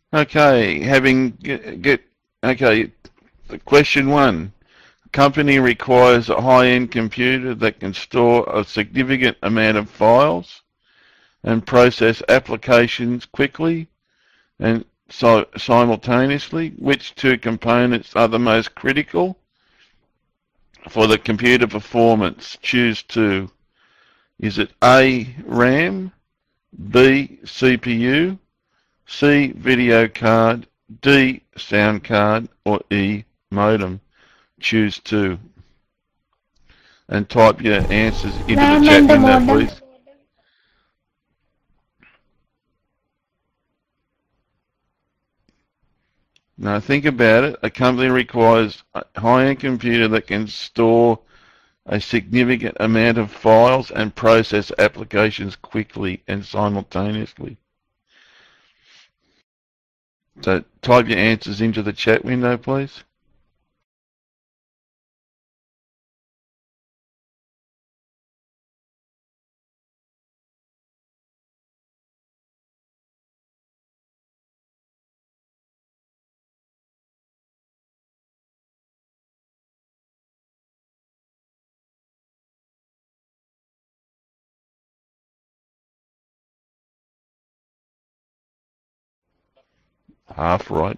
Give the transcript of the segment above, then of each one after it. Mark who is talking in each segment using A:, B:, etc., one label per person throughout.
A: Okay, okay, question one. Company requires a high-end computer that can store a significant amount of files and process applications quickly and simultaneously. Which two components are the most critical for the computer performance? Choose two. Is it A, RAM, B, CPU, C, video card, D, sound card, or E, modem? Choose two. And type your answers into the
B: RAM
A: chat
B: and the
A: window,
B: modem.
A: please. Now think about it. A company requires a high-end computer that can store a significant amount of files and process applications quickly and simultaneously. So type your answers into the chat window, please. Half right.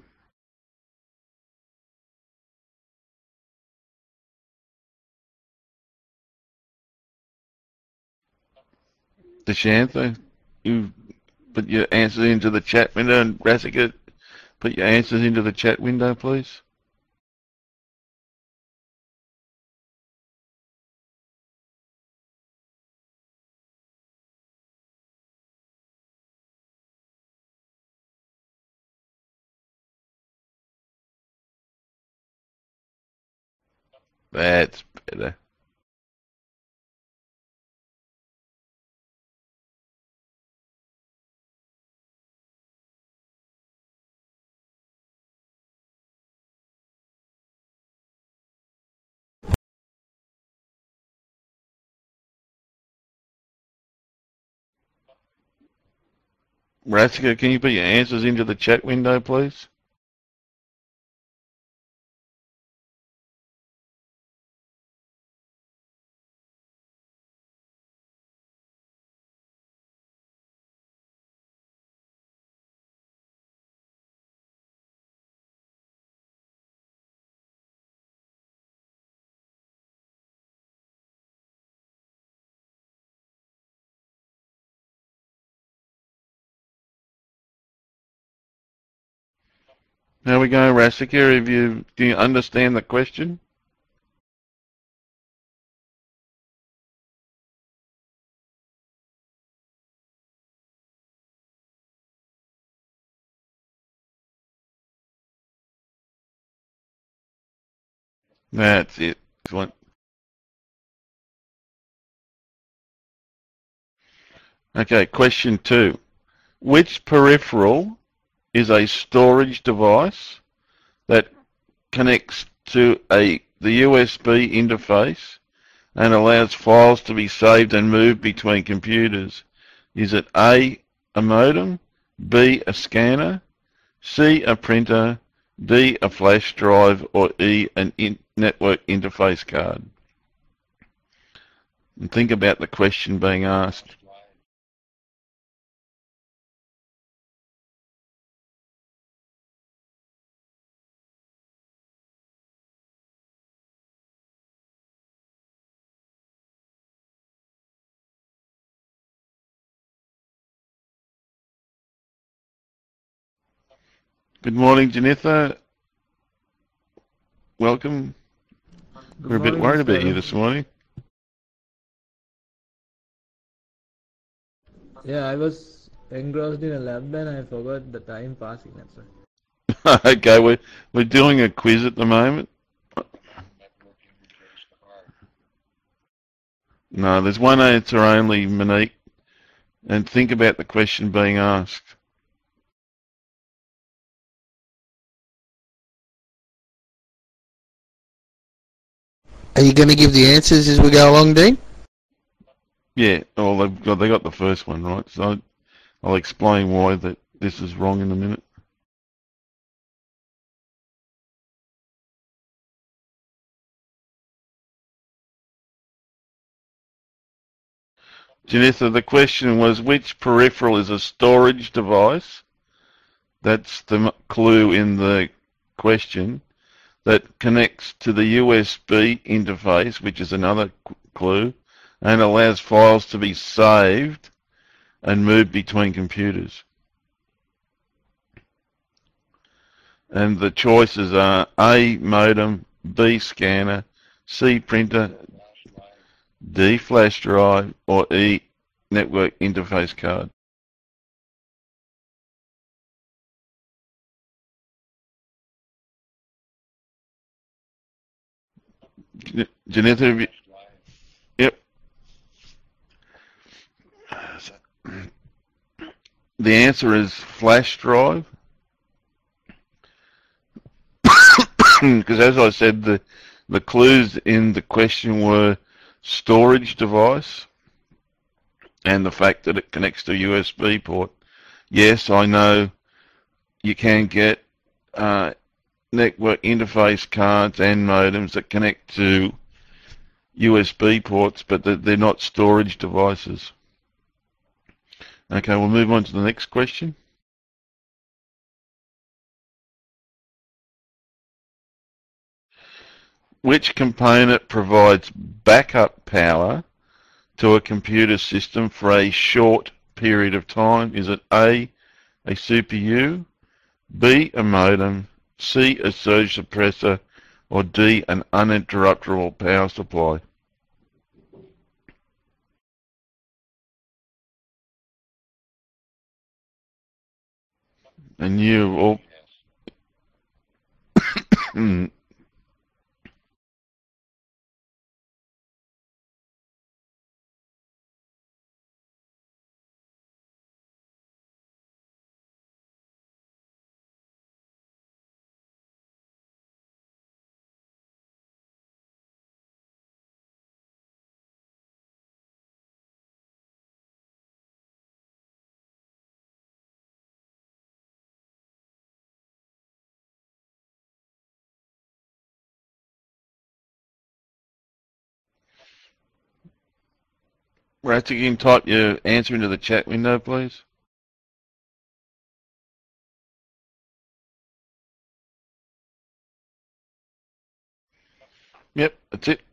A: Deshantha, you put your answers into the chat window, and Brassica, put your answers into the chat window, please. That's better. Brassica, can you put your answers into the chat window, please? There we go, Brassica. Do you understand the question? That's it. Excellent. Okay, question two. Which peripheral is a storage device that connects to the USB interface and allows files to be saved and moved between computers? Is it A, a modem, B, a scanner, C, a printer, D, a flash drive, or E, an network interface card? And think about the question being asked. Good morning, Janitha. Welcome.
C: Good
A: We're a bit
C: morning,
A: worried
C: Mr.
A: about you
C: Arun.
A: this morning.
C: Yeah, I was engrossed in a lab and I forgot the time passing. That's why.
A: Okay, we're doing a quiz at the moment. No, there's one answer only, Monique, and think about the question being asked.
D: Are you going to give the answers as we go along, Dean?
A: Yeah, well, they got the first one right, so I'll explain why this is wrong in a minute. Janitha, the question was, which peripheral is a storage device? That's the clue in the question. That connects to the USB interface, which is another clue, and allows files to be saved and moved between computers. And the choices are A, modem, B, scanner, C, printer, D, flash drive, or E, network interface card. Janitha, yep. The answer is flash drive. Because as I said, the clues in the question were storage device and the fact that it connects to a USB port. Yes, I know you can get network interface cards and modems that connect to USB ports, but they're not storage devices. Okay, we'll move on to the next question. Which component provides backup power to a computer system for a short period of time? Is it A, a CPU, B, a modem, C, a surge suppressor, or D, an uninterruptible power supply? And you all... Ratchet, you can type your answer into the chat window, please. Yep, that's it.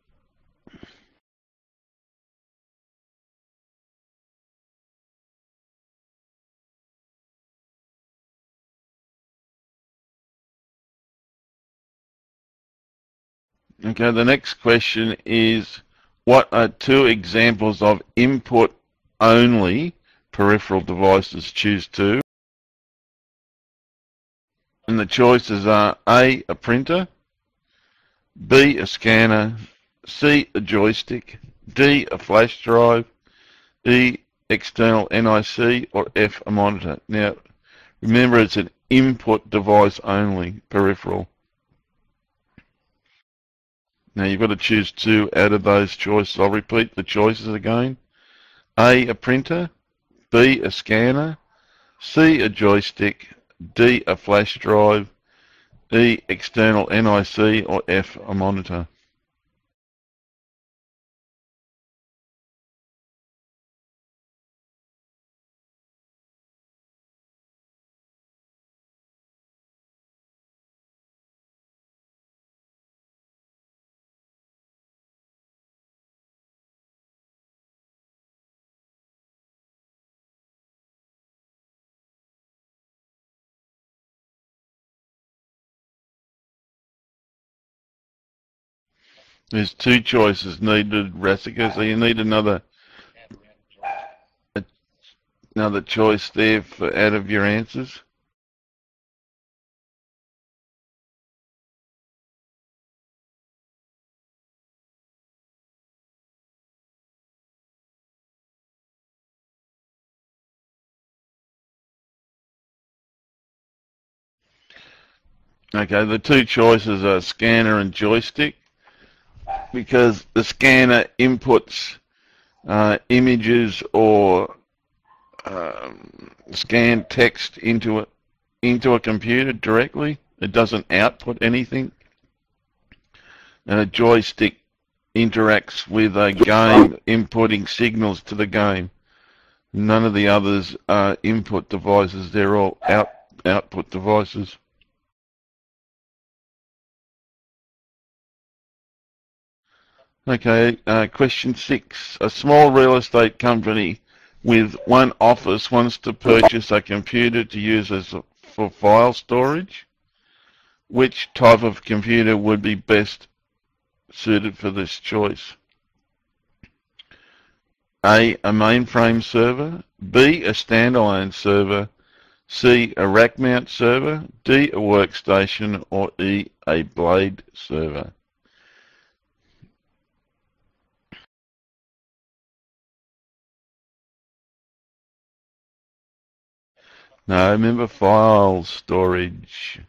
A: Okay, the next question is, what are two examples of input-only peripheral devices? Choose two. And the choices are A, a printer, B, a scanner, C, a joystick, D, a flash drive, E, external NIC, or F, a monitor. Now, remember it's an input device only peripheral. Now you've got to choose two out of those choices. I'll repeat the choices again. A, a printer, B, a scanner, C, a joystick, D, a flash drive, E, external NIC, or F, a monitor. There's two choices needed, Rassika, so you need another choice there for out of your answers. Okay, the two choices are scanner and joystick, because the scanner inputs images or scan text into a computer directly. It doesn't output anything. And a joystick interacts with a game inputting signals to the game. None of the others are input devices, they're all output devices. Okay, question 6. A small real estate company with one office wants to purchase a computer to use for file storage. Which type of computer would be best suited for this choice? A mainframe server, B, a standalone server, C, a rack mount server, D, a workstation, or E, a blade server. No, remember file storage.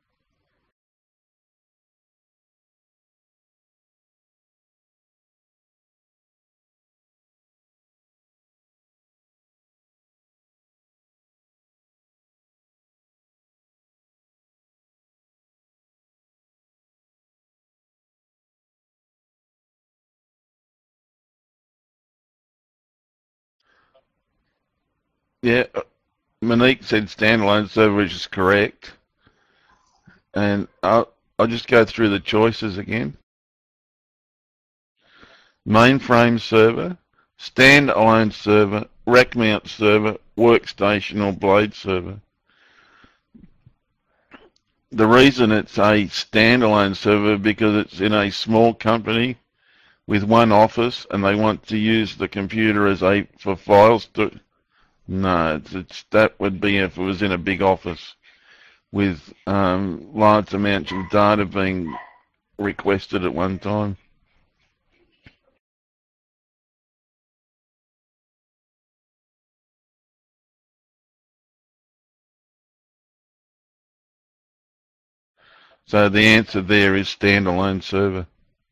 A: Yeah, Monique said standalone server, which is correct. And I'll just go through the choices again. Mainframe server, standalone server, rack mount server, workstation, or blade server. The reason it's a standalone server because it's in a small company with one office and they want to use the computer as for files to. No, that would be if it was in a big office with large amounts of data being requested at one time. So the answer there is standalone server.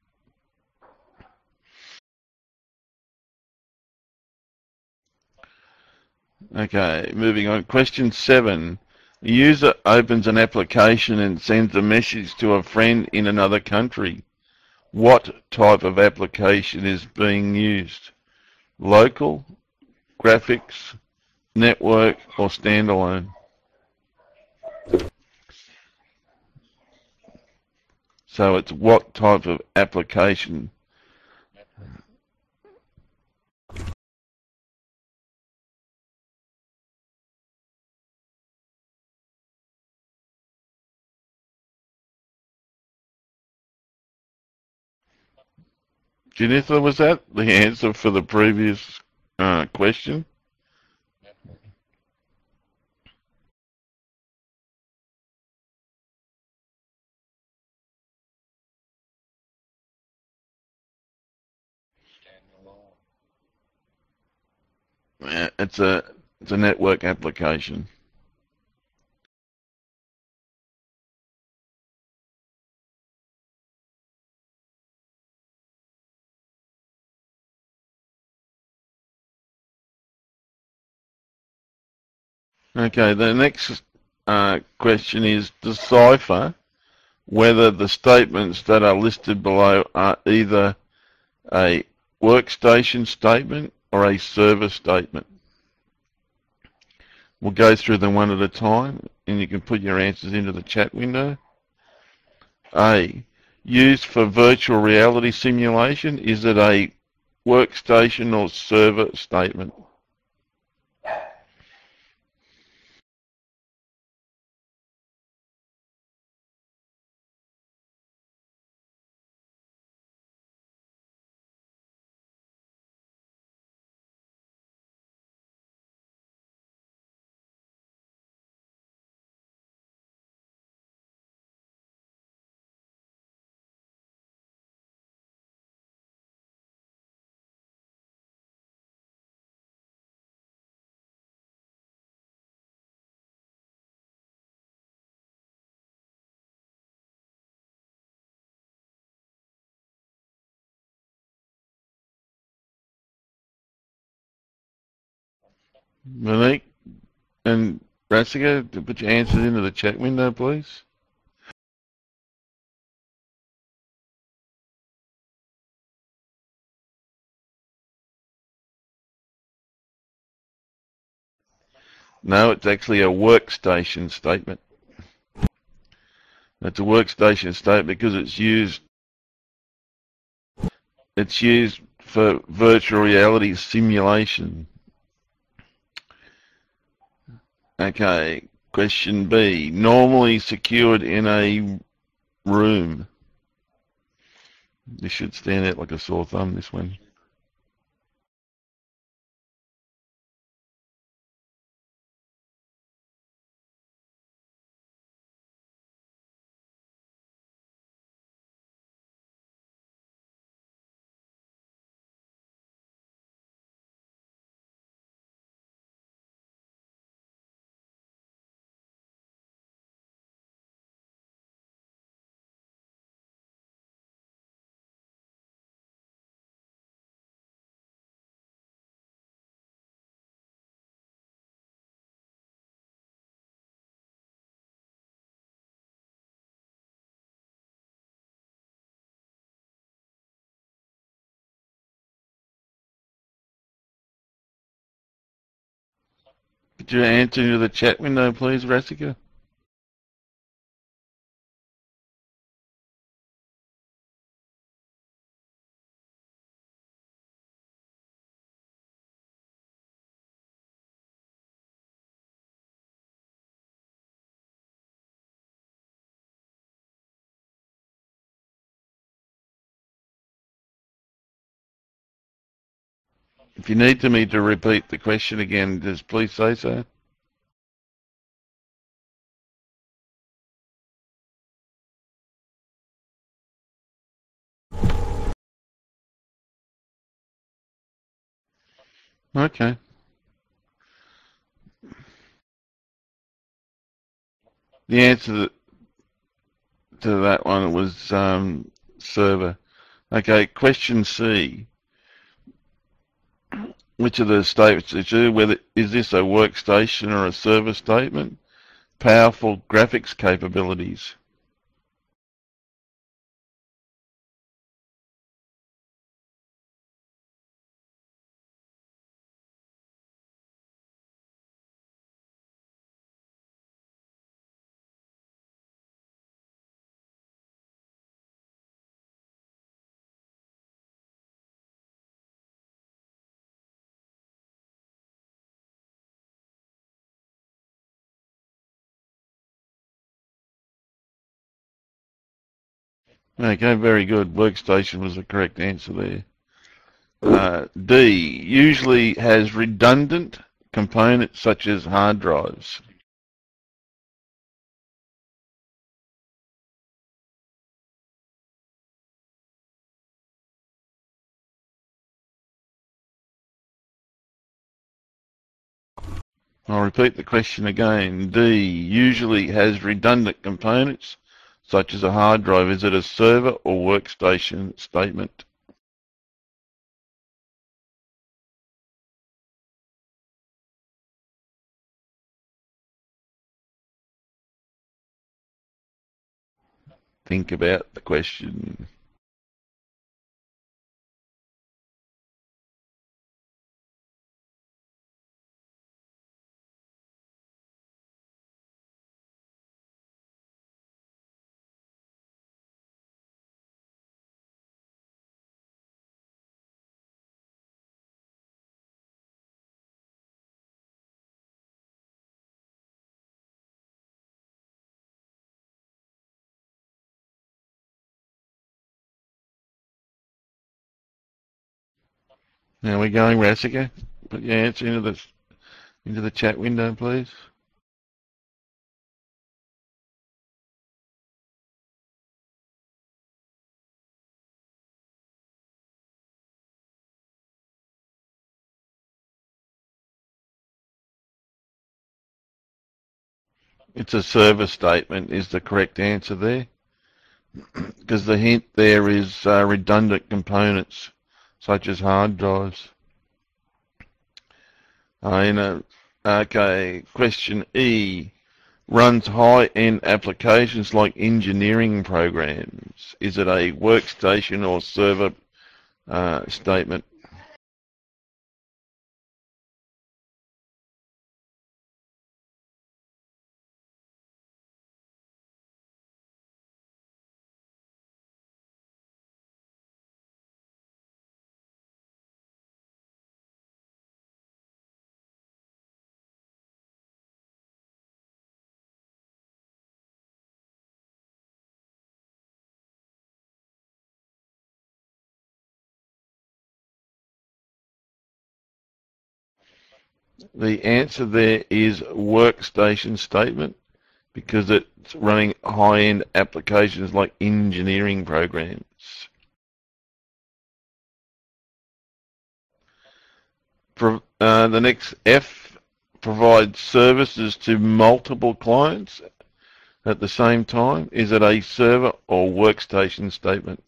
A: Okay, moving on. Question 7. A user opens an application and sends a message to a friend in another country. What type of application is being used? Local, graphics, network, or standalone? So it's what type of application? Jennifer, was that the answer for the previous question? Yeah, it's a network application. Okay, the next question is decipher whether the statements that are listed below are either a workstation statement or a server statement. We'll go through them one at a time and you can put your answers into the chat window. A, used for virtual reality simulation, is it a workstation or server statement? Monique and Brassica, put your answers into the chat window, please. No, it's actually a workstation statement. It's a workstation statement because it's used for virtual reality simulation. Okay, question B. Normally secured in a room. This should stand out like a sore thumb, this one. Could you answer into the chat window, please, Rasika? If you need me to repeat the question again, just please say so. Okay. The answer to that one was server. Okay, question C. Which of the statements is true? Whether is this a workstation or a server statement? Powerful graphics capabilities. Okay, very good. Workstation was the correct answer there. D, usually has redundant components such as hard drives. I'll repeat the question again. D, usually has redundant components such as a hard drive. Is it a server or workstation statement? Think about the question. Now we're going, Rasika. Put your answer into the chat window, please. It's a server statement is the correct answer there, because the hint there is redundant components such as hard drives. Okay, question E. Runs high-end applications like engineering programs. Is it a workstation or server statement? The answer there is workstation statement, because it's running high-end applications like engineering programs. The next F, provides services to multiple clients at the same time. Is it a server or workstation statement?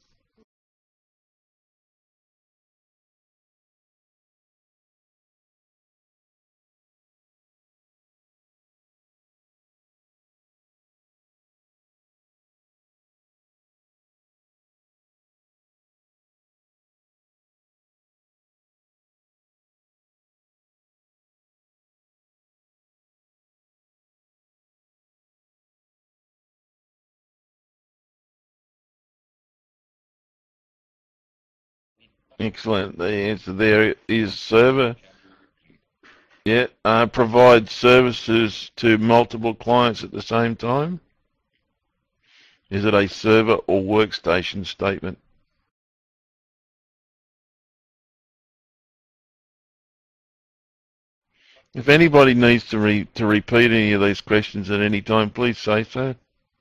A: Excellent. The answer there is server. Yeah, provides services to multiple clients at the same time. Is it a server or workstation statement? If anybody needs to repeat any of these questions at any time, please say so.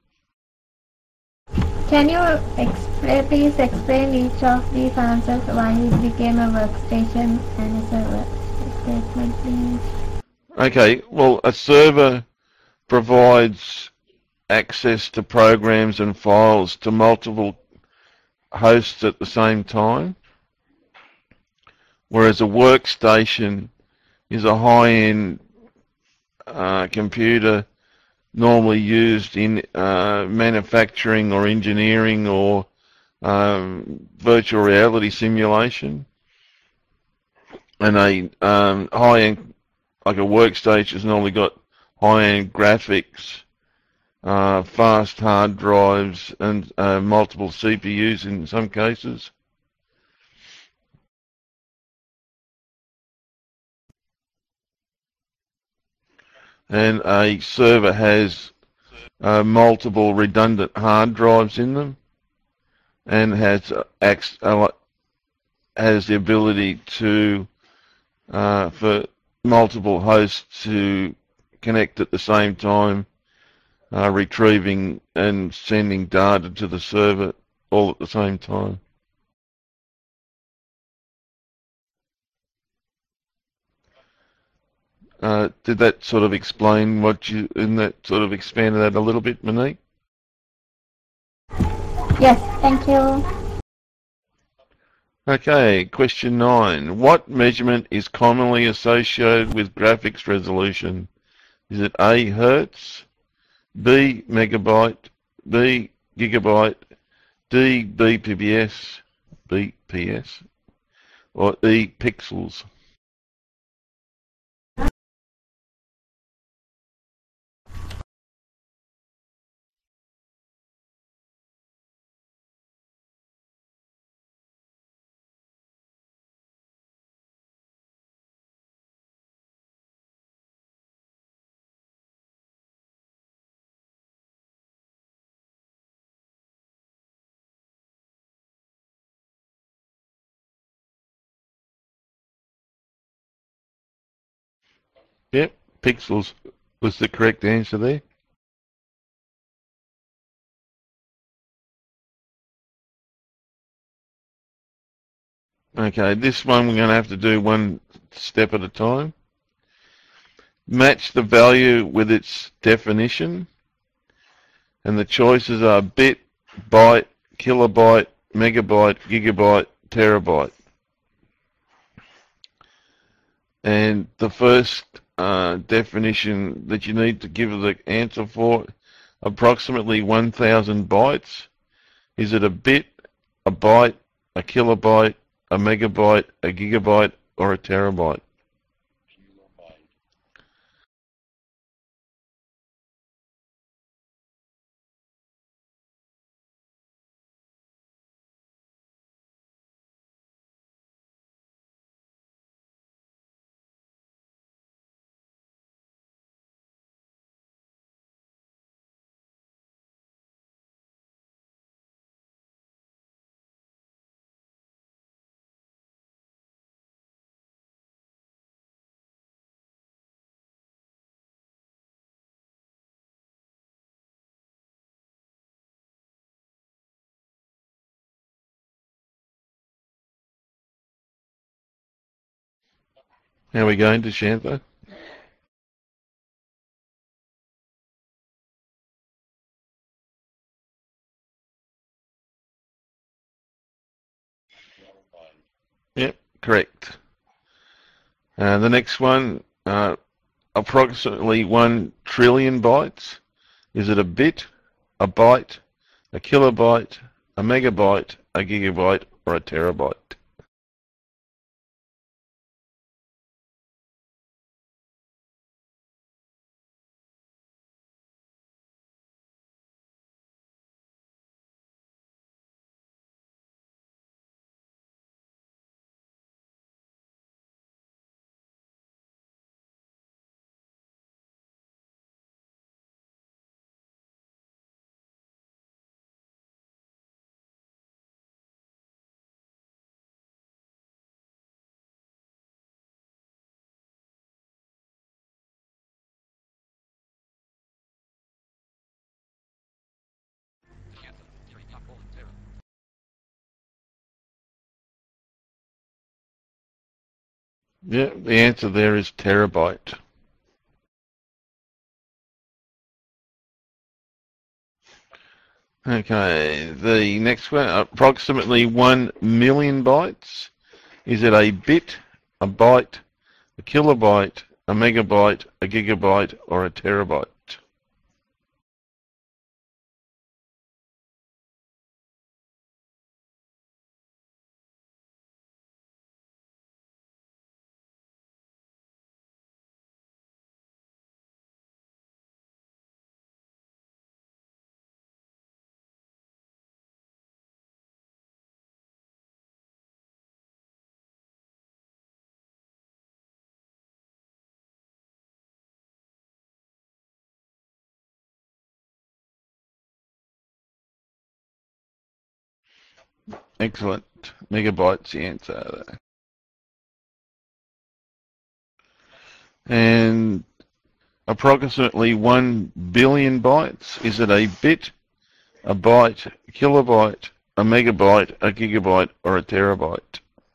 B: Can you please explain each of these answers, why it became a workstation and a server? Statement, please.
A: Okay, well, a server provides access to programs and files to multiple hosts at the same time, whereas a workstation is a high-end computer normally used in manufacturing or engineering or virtual reality simulation. And a high-end, like a workstation, has normally got high-end graphics, fast hard drives, and multiple CPUs in some cases. And a server has multiple redundant hard drives in them, and has the ability to for multiple hosts to connect at the same time, retrieving and sending data to the server all at the same time. Did that sort of explain what you, in that sort of expanded that a little bit, Monique?
B: Yes, thank you.
A: Okay, question 9. What measurement is commonly associated with graphics resolution? Is it A, hertz, B, megabyte, B, gigabyte, D, BPS, or E, pixels? Yep, pixels was the correct answer there. Okay, this one we're going to have to do one step at a time. Match the value with its definition. And the choices are bit, byte, kilobyte, megabyte, gigabyte, terabyte. And the first definition that you need to give the answer for, approximately 1,000 bytes. Is it a bit, a byte, a kilobyte, a megabyte, a gigabyte, or a terabyte? How are we going, Deshantha? Yep, correct. The next one, approximately 1 trillion bytes. Is it a bit, a byte, a kilobyte, a megabyte, a gigabyte, or a terabyte? Yeah, the answer there is terabyte. Okay, the next one, approximately 1 million bytes. Is it a bit, a byte, a kilobyte, a megabyte, a gigabyte, or a terabyte? Excellent. Megabytes the answer there. And approximately 1 billion bytes. Is it a bit, a byte, a kilobyte, a megabyte, a gigabyte, or a terabyte?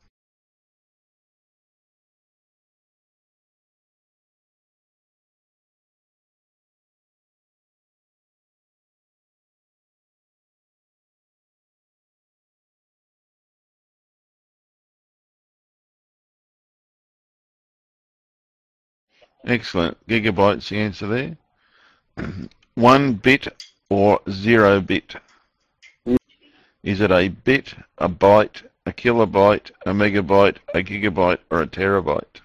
A: Excellent. Gigabytes the answer there. 1 bit or 0 bit. Is it a bit, a byte, a kilobyte, a megabyte, a gigabyte, or a terabyte?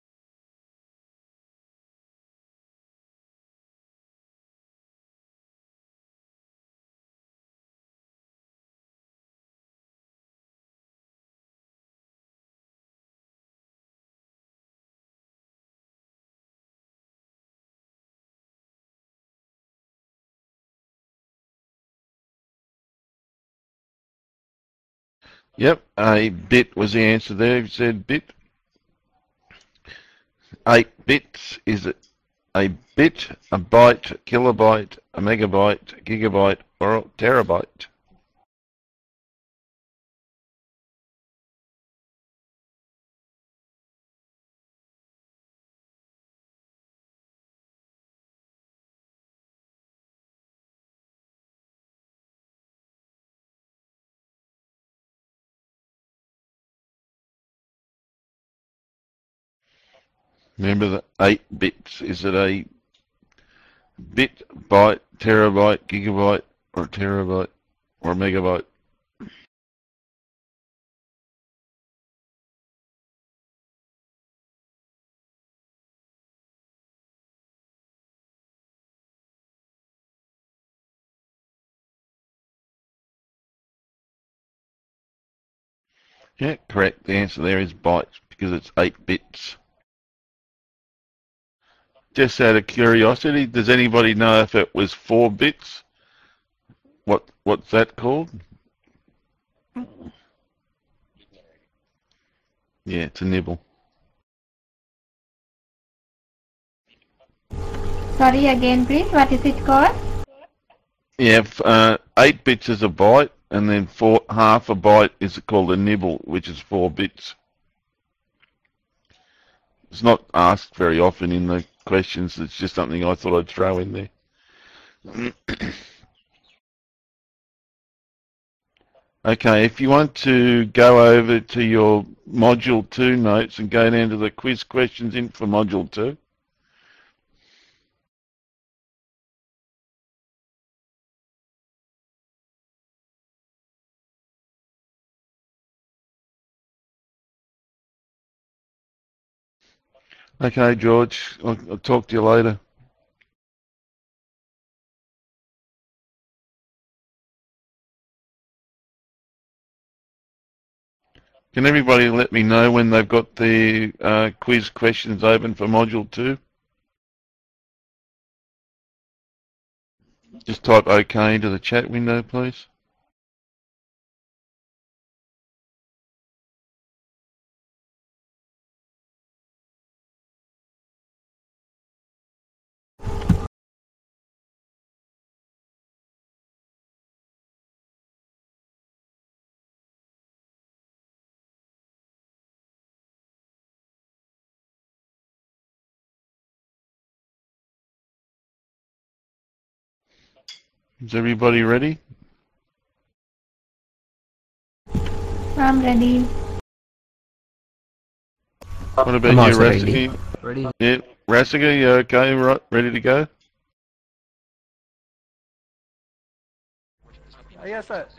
A: Yep, a bit was the answer there. You said bit. 8 bits. Is it a bit, a byte, a kilobyte, a megabyte, a gigabyte, or a terabyte? Remember the 8 bits. Is it a bit, byte, terabyte, gigabyte, or terabyte, or megabyte? Yeah, correct. The answer there is bytes because it's 8 bits. Just out of curiosity, does anybody know if it was 4 bits? What's that called? Yeah, it's a nibble.
B: Sorry again, please. What is it called?
A: Yeah, 8 bits is a byte, and then half a byte is called a nibble, which is 4 bits. It's not asked very often in the questions. It's just something I thought I'd throw in there. Okay, if you want to go over to your Module 2 notes and go down to the quiz questions in for Module 2. Okay, George, I'll talk to you later. Can everybody let me know when they've got the quiz questions open for Module 2? Just type OK into the chat window, please. Is everybody ready?
B: I'm ready.
A: What about
E: I'm
A: you,
E: also ready.
A: Rasiga?
C: Ready?
A: Yeah, Rasiga, you okay? Right, ready to go?
C: Yes, sir.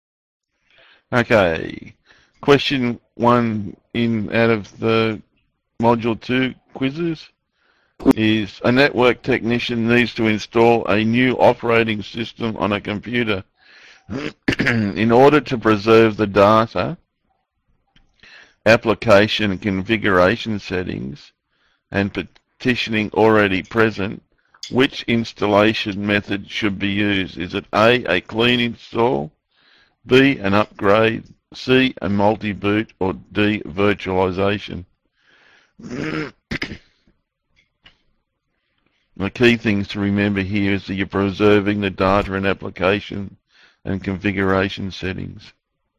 A: Okay. Question 1 out of the Module 2 quizzes is a network technician needs to install a new operating system on a computer in order to preserve the data, application and configuration settings, and partitioning already present. Which installation method should be used? Is it A, clean install, B, an upgrade, C, a multi-boot, or D, virtualization? The key things to remember here is that you're preserving the data and application and configuration settings.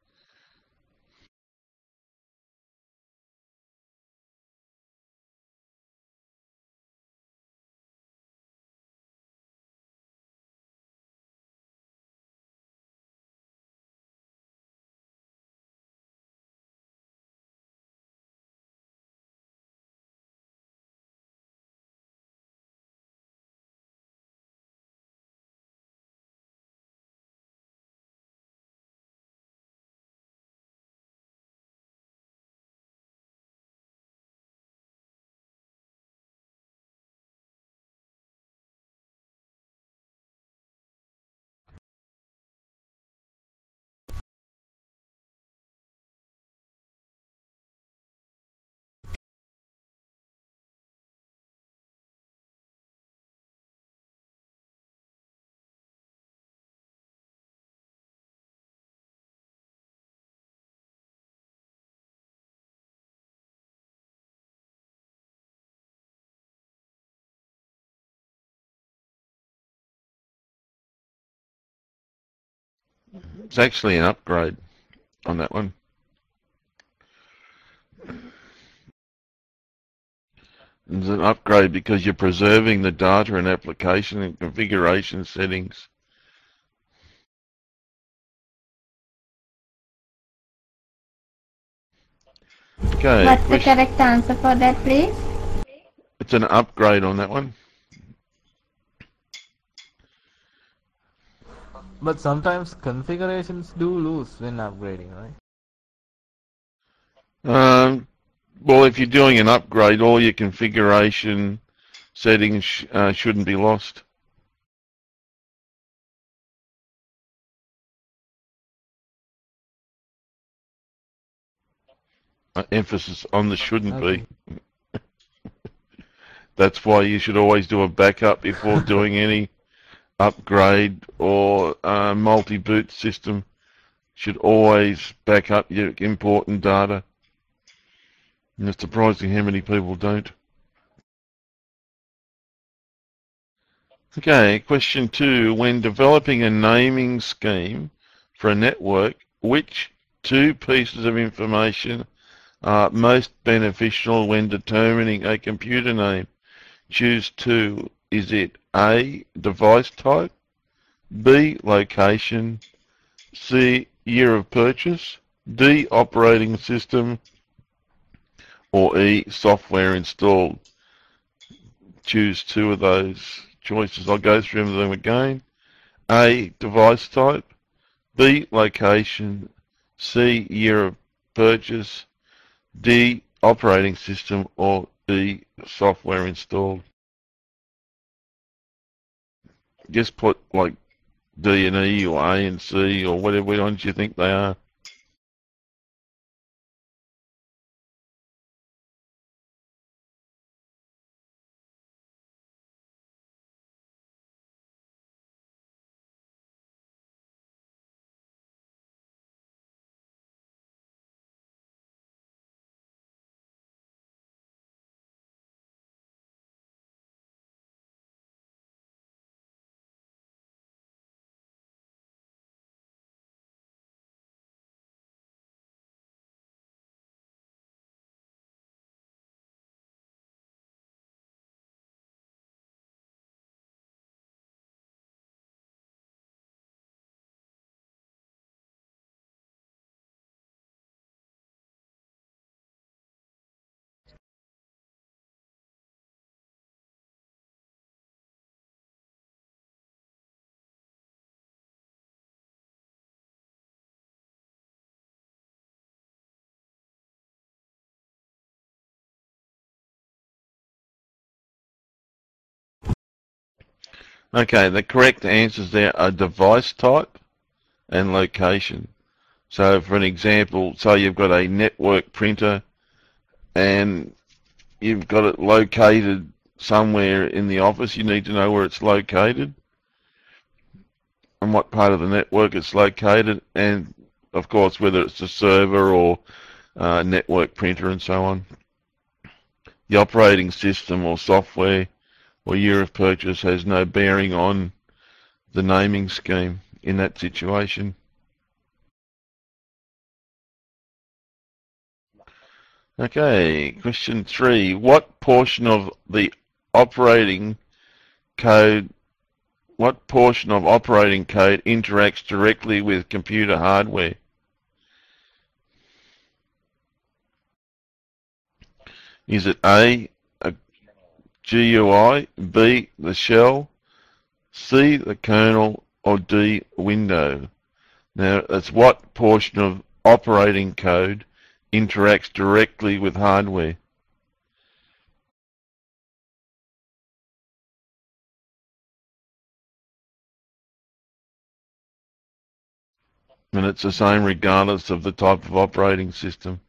A: It's actually an upgrade on that one. It's an upgrade because you're preserving the data and application and configuration settings. Okay.
B: What's the correct answer for that, please?
A: It's an upgrade on that one.
C: But sometimes configurations do lose when upgrading, right?
A: Well, if you're doing an upgrade, all your configuration settings shouldn't be lost. Emphasis on the shouldn't be. That's why you should always do a backup before doing any upgrade or multi-boot system. Should always back up your important data. And it's surprising how many people don't. Okay, question 2. When developing a naming scheme for a network, which two pieces of information are most beneficial when determining a computer name? Choose two. Is it A, device type, B, location, C, year of purchase, D, operating system, or E, software installed? Choose two of those choices. I'll go through them again. A, device type, B, location, C, year of purchase, D, operating system, or E, software installed. Just put like D and E or A and C or whatever ones you think they are. Okay, the correct answers there are device type and location. So for an example, say you've got a network printer and you've got it located somewhere in the office. You need to know where it's located and what part of the network it's located, and of course whether it's a server or network printer and so on. The operating system or software or year of purchase has no bearing on the naming scheme in that situation. Okay, question 3. What portion of operating code interacts directly with computer hardware? Is it A, a GUI, B, the shell, C, the kernel, or D, window? Now, that's what portion of operating code interacts directly with hardware. And it's the same regardless of the type of operating system.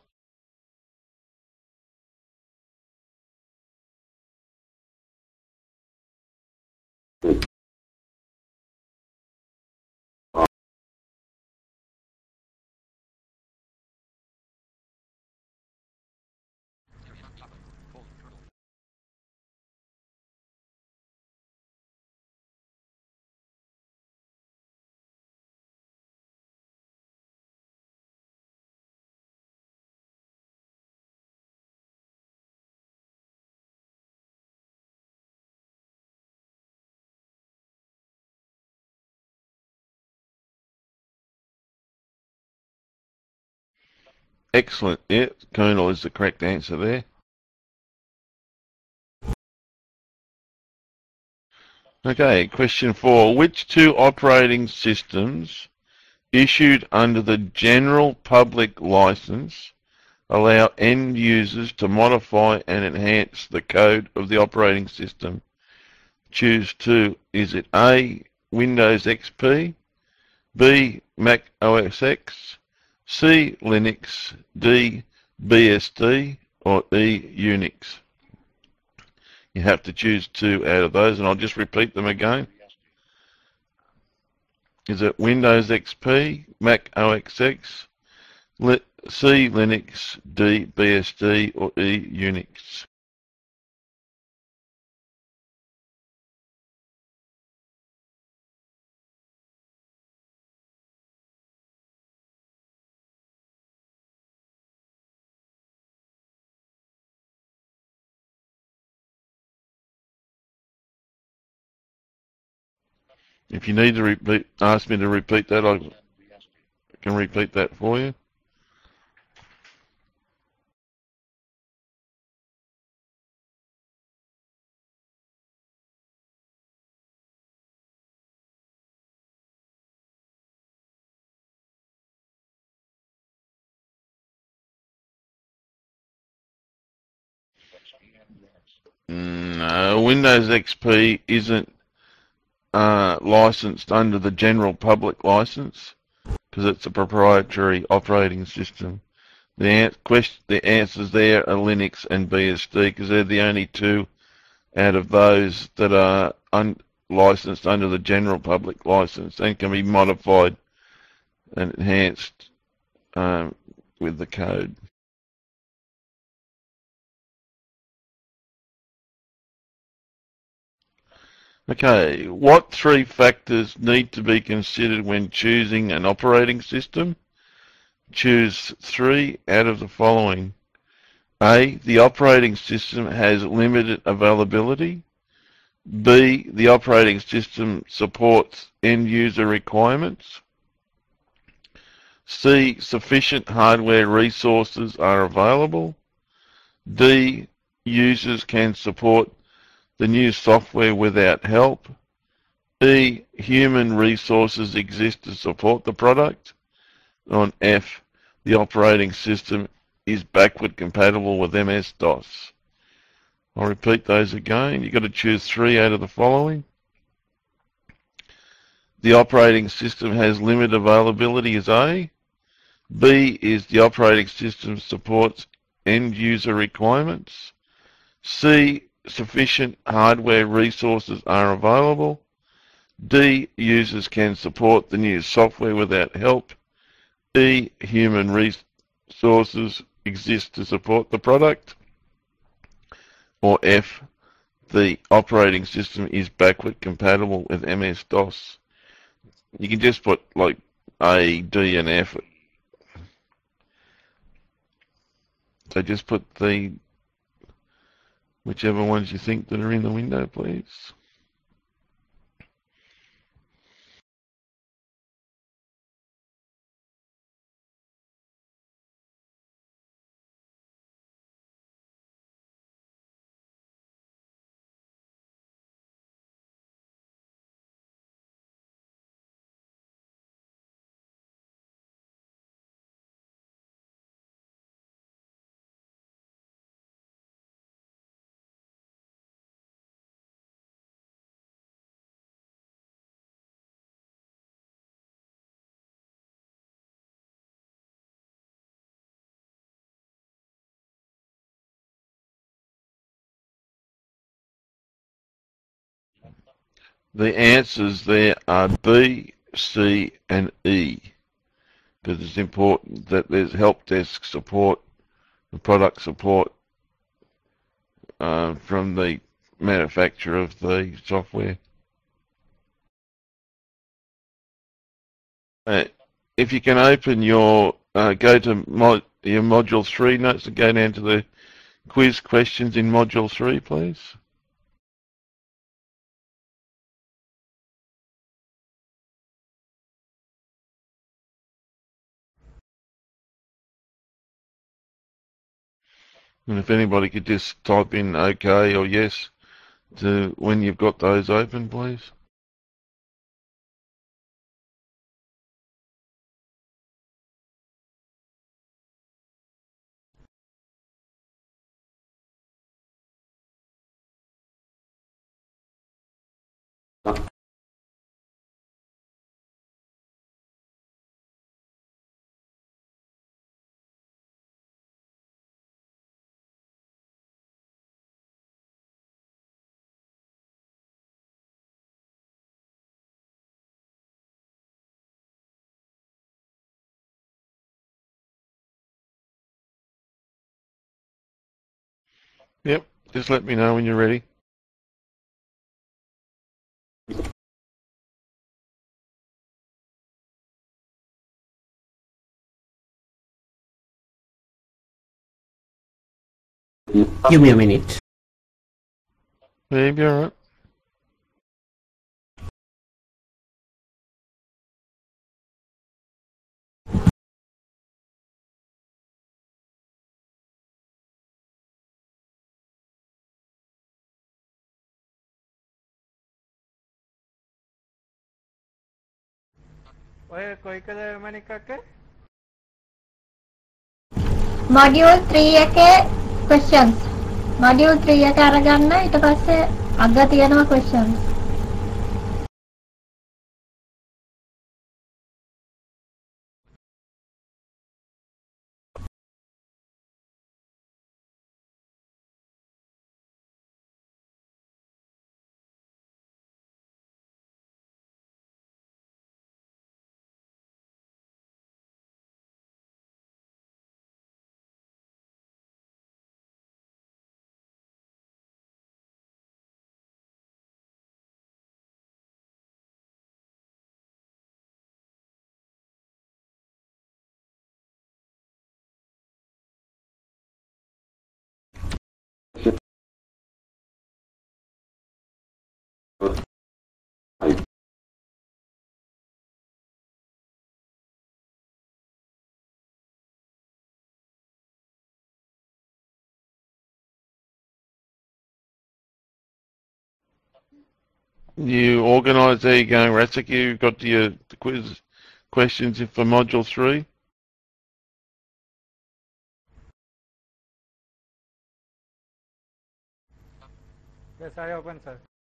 A: Excellent. Yeah, kernel is the correct answer there. Okay, question 4. Which two operating systems issued under the general public license allow end users to modify and enhance the code of the operating system? Choose two. Is it A, Windows XP, B, Mac OS X, C, Linux, D, BSD, or E, Unix? You have to choose two out of those, and I'll just repeat them again. Is it Windows XP, Mac OS X, C, Linux, D, BSD, or E, Unix? If you need to ask me to repeat that, I can repeat that for you. No, Windows XP isn't licensed under the general public license because it's a proprietary operating system. The answers there are Linux and BSD because they're the only two out of those that are licensed under the general public license and can be modified and enhanced with the code. Okay, what three factors need to be considered when choosing an operating system? Choose three out of the following. A, the operating system has limited availability. B, the operating system supports end user requirements. C, sufficient hardware resources are available. D, users can support the new software without help. E, human resources exist to support the product. On F, the operating system is backward compatible with MS-DOS. I'll repeat those again. You've got to choose three out of the following. The operating system has limited availability is A. B is the operating system supports end user requirements. C, sufficient hardware resources are available. D, users can support the new software without help. E, human resources exist to support the product. Or F, the operating system is backward compatible with MS-DOS. You can just put like A, D, and F. So just put the whichever ones you think that are in the window, please. The answers there are B, C, and E, because it's important that there's help desk support and product support from the manufacturer of the software. If you can open your, go to your Module 3 notes and go down to the quiz questions in Module 3, please. And if anybody could just type in OK or yes to when you've got those open, please. Yep, just let me know when you're ready.
E: Give me a minute.
A: Maybe, alright.
F: ඔය කොයිකද මනික් අක්ක?
B: Module 3 එකේ questions. Module 3 එක අරගන්න ඊට පස්සේ අග තියෙනවා questions.
A: You organised, there you go, Rasik. You got the quiz questions for Module 3?
F: Yes, I open, sir.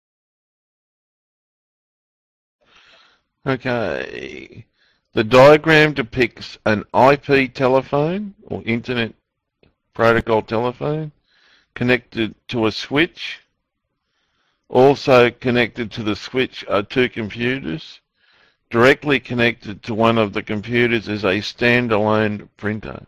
A: Okay. The diagram depicts an IP telephone or Internet Protocol telephone connected to a switch. Also connected to the switch are two computers. Directly connected to one of the computers is a standalone printer.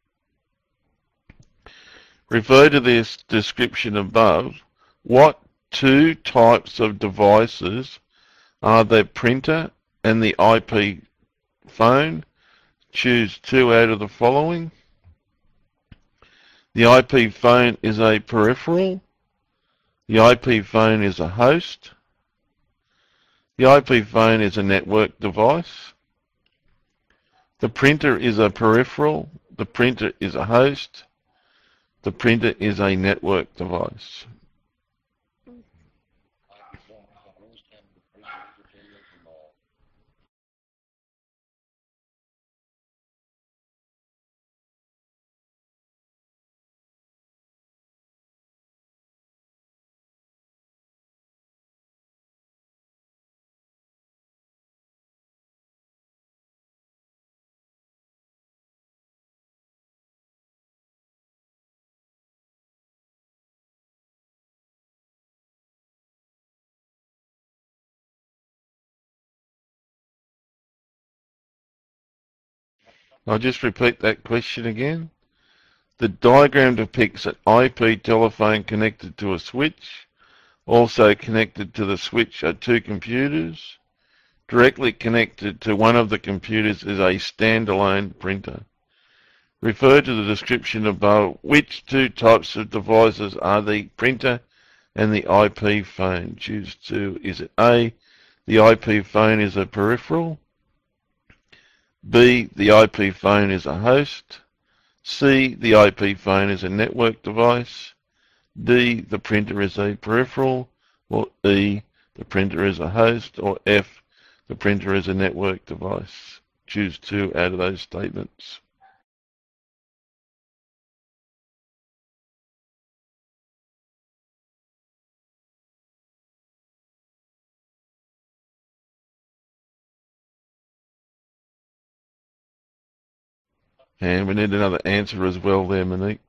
A: Refer to this description above. What two types of devices are the printer and the IP phone? Choose two out of the following. The IP phone is a peripheral. The IP phone is a host. The IP phone is a network device. The printer is a peripheral. The printer is a host. The printer is a network device. I'll just repeat that question again. The diagram depicts an IP telephone connected to a switch. Also connected to the switch are two computers. Directly connected to one of the computers is a standalone printer. Refer to the description above. Which two types of devices are the printer and the IP phone? Choose two. Is it A, the IP phone is a peripheral? B, the IP phone is a host? C, the IP phone is a network device? D, the printer is a peripheral? Or E, the printer is a host? Or F, the printer is a network device? Choose two out of those statements. And we need another answer as well there, Monique.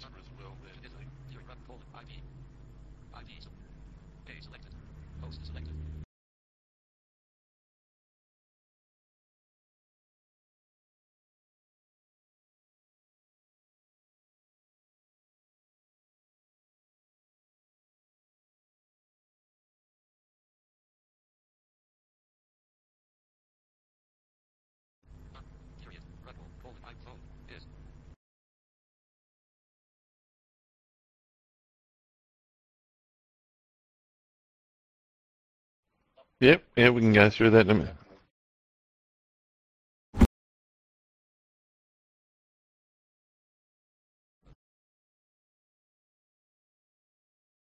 A: Yep, yeah, we can go through that in a minute.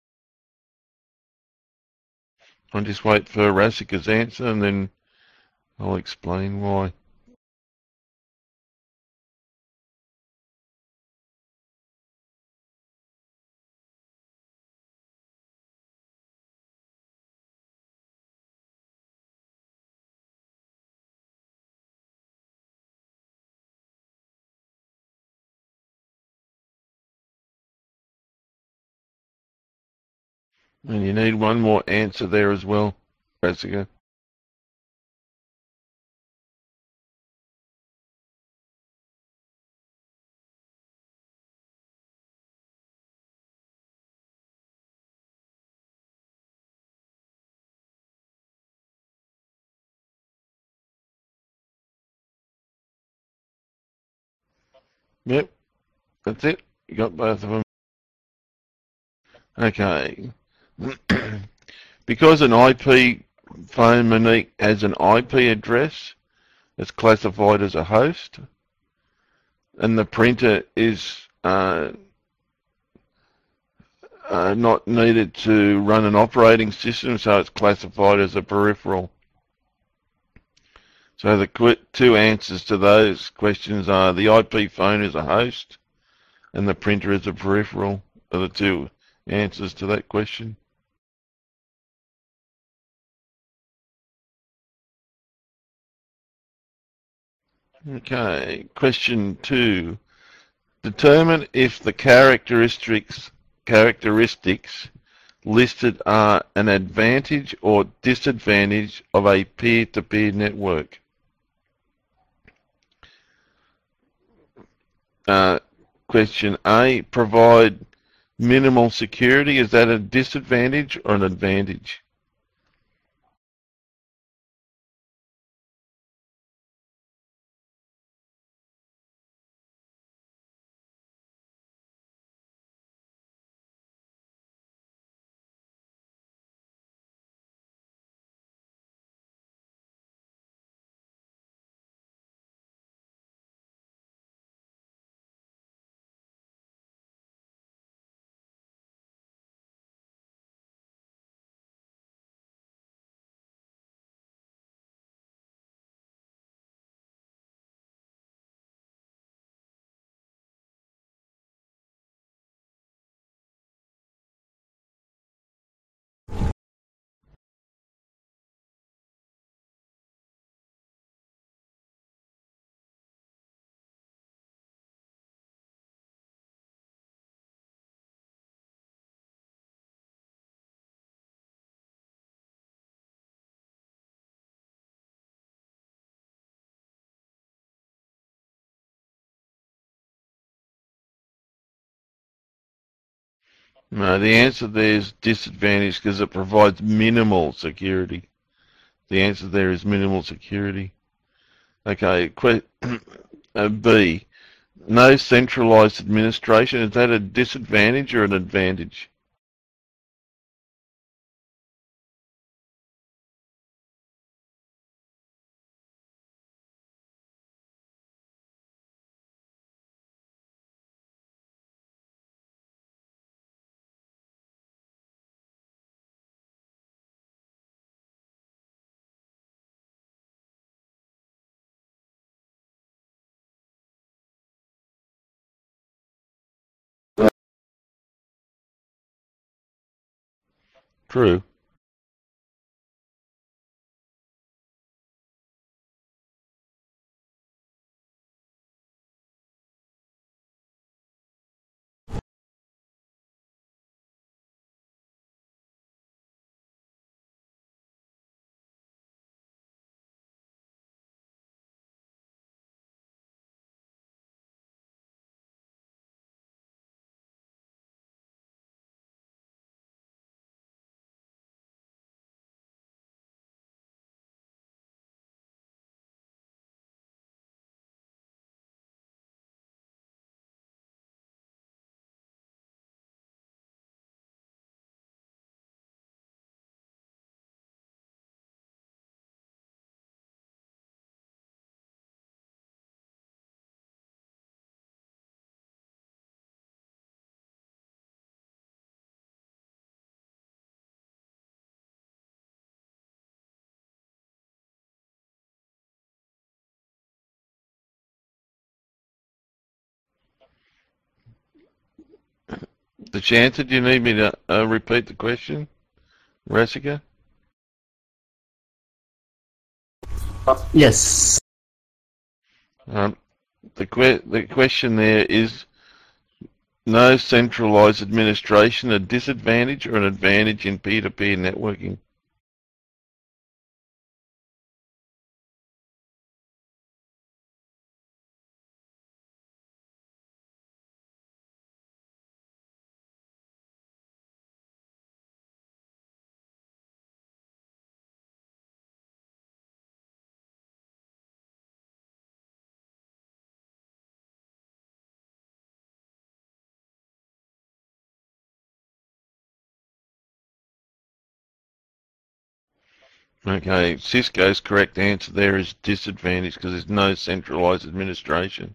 A: I'll just wait for Rasika's answer and then I'll explain why. And you need one more answer there as well, Jessica. Yep, that's it. You got both of them. Okay. Because an IP phone, Monique, has an IP address, it's classified as a host, and the printer is not needed to run an operating system, so it's classified as a peripheral. So the two answers to those questions are the IP phone is a host and the printer is a peripheral are the two answers to that question. Okay, question 2. Determine if the characteristics listed are an advantage or disadvantage of a peer-to-peer network. Question A, provide minimal security. Is that a disadvantage or an advantage? No, the answer there is disadvantage because it provides minimal security. The answer there is minimal security. Okay, B. No centralized administration. Is that a disadvantage or an advantage? True. Shanta, do you need me to repeat the question? Rasika?
E: Yes.
A: The question there is, no centralized administration a disadvantage or an advantage in peer-to-peer networking? Okay, Cisco's correct answer there is disadvantage because there's no centralized administration.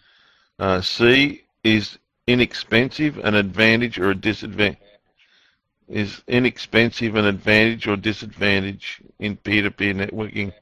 A: C is inexpensive, an advantage or a disadvantage. Is inexpensive an advantage or disadvantage in peer-to-peer networking?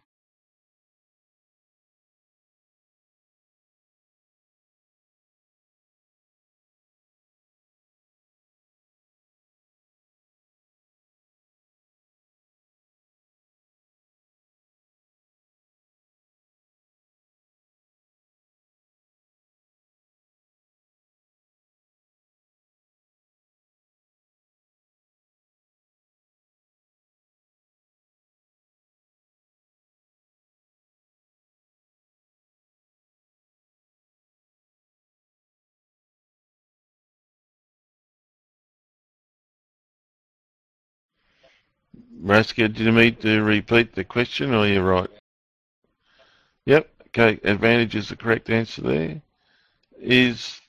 A: Raska, did you need to repeat the question or you're right? Yep, okay, advantage is the correct answer there. Is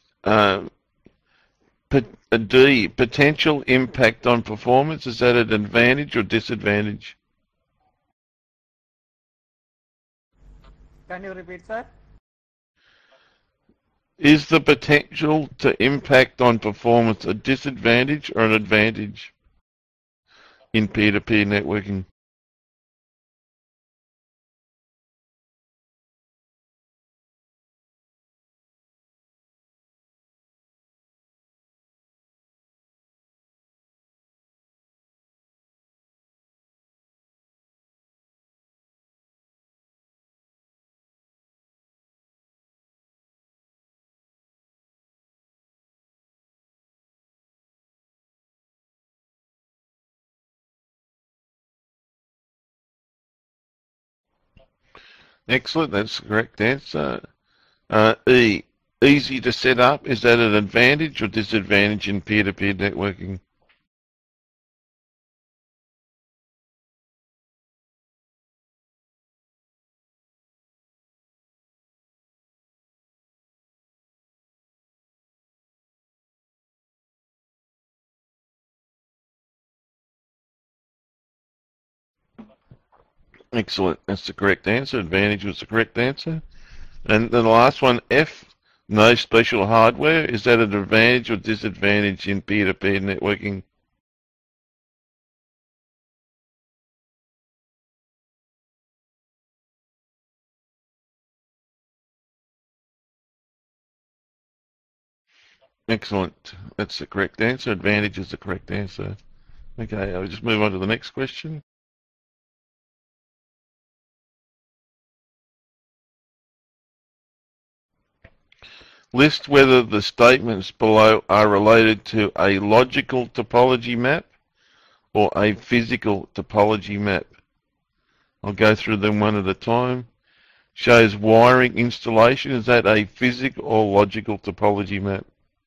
A: D, potential impact on performance, is that an advantage or disadvantage?
F: Can you repeat, sir?
A: Is the potential to impact on performance a disadvantage or an advantage in peer-to-peer networking? Excellent, that's the correct answer. E, easy to set up, is that an advantage or disadvantage in peer-to-peer networking? Excellent, that's the correct answer. Advantage was the correct answer. And then the last one, F, no special hardware, is that an advantage or disadvantage in peer-to-peer networking? Excellent. That's the correct answer. Advantage is the correct answer. Okay, I'll just move on to the next question. List whether the statements below are related to a logical topology map or a physical topology map. I'll go through them one at a time. Shows wiring installation. Is that a physical or logical topology map?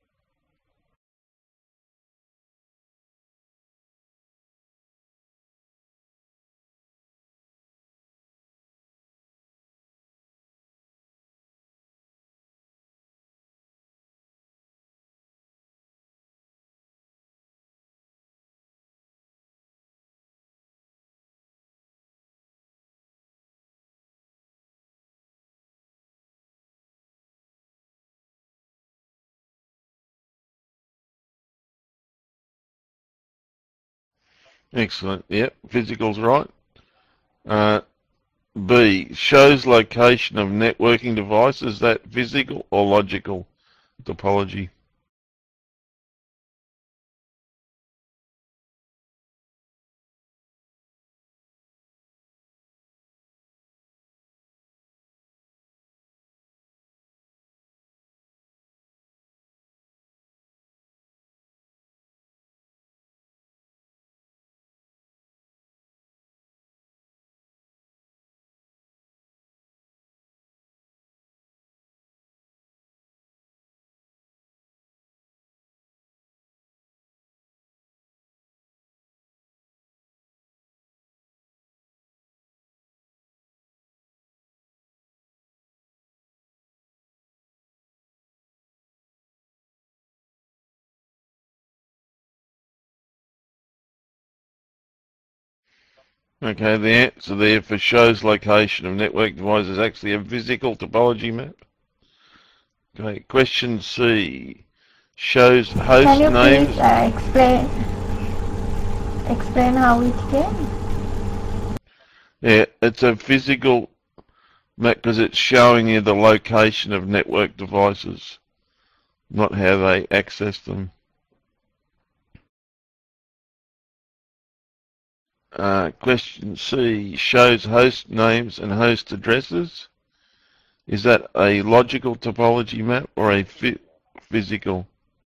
A: Excellent. Yep, physical's right. B, shows location of networking devices. Is that physical or logical topology? Okay, the answer there for shows location of network devices is actually a physical topology map. Okay, question C. Shows host
B: Can you
A: names.
B: please explain how it came?
A: Yeah, it's a physical map because it's showing you the location of network devices, not how they access them. Question C. Shows host names and host addresses. Is that a logical topology map or a physical?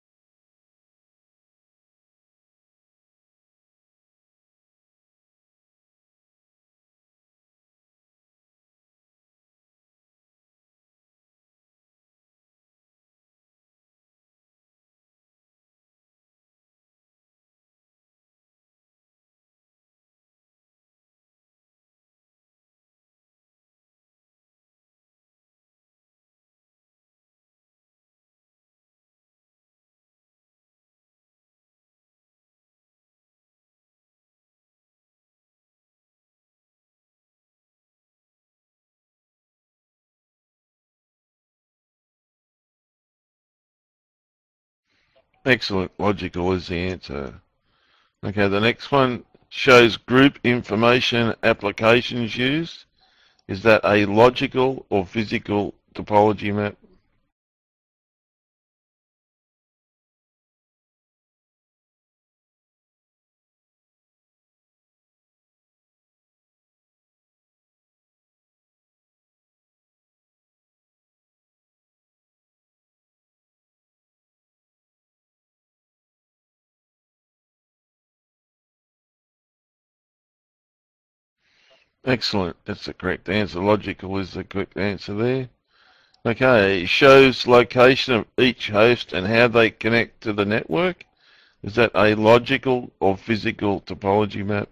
A: Excellent. Logical is the answer. Okay, the next one shows group information applications used. Is that a logical or physical topology map? Excellent. That's the correct answer. Logical is the correct answer there. Okay, it shows location of each host and how they connect to the network. Is that a logical or physical topology map?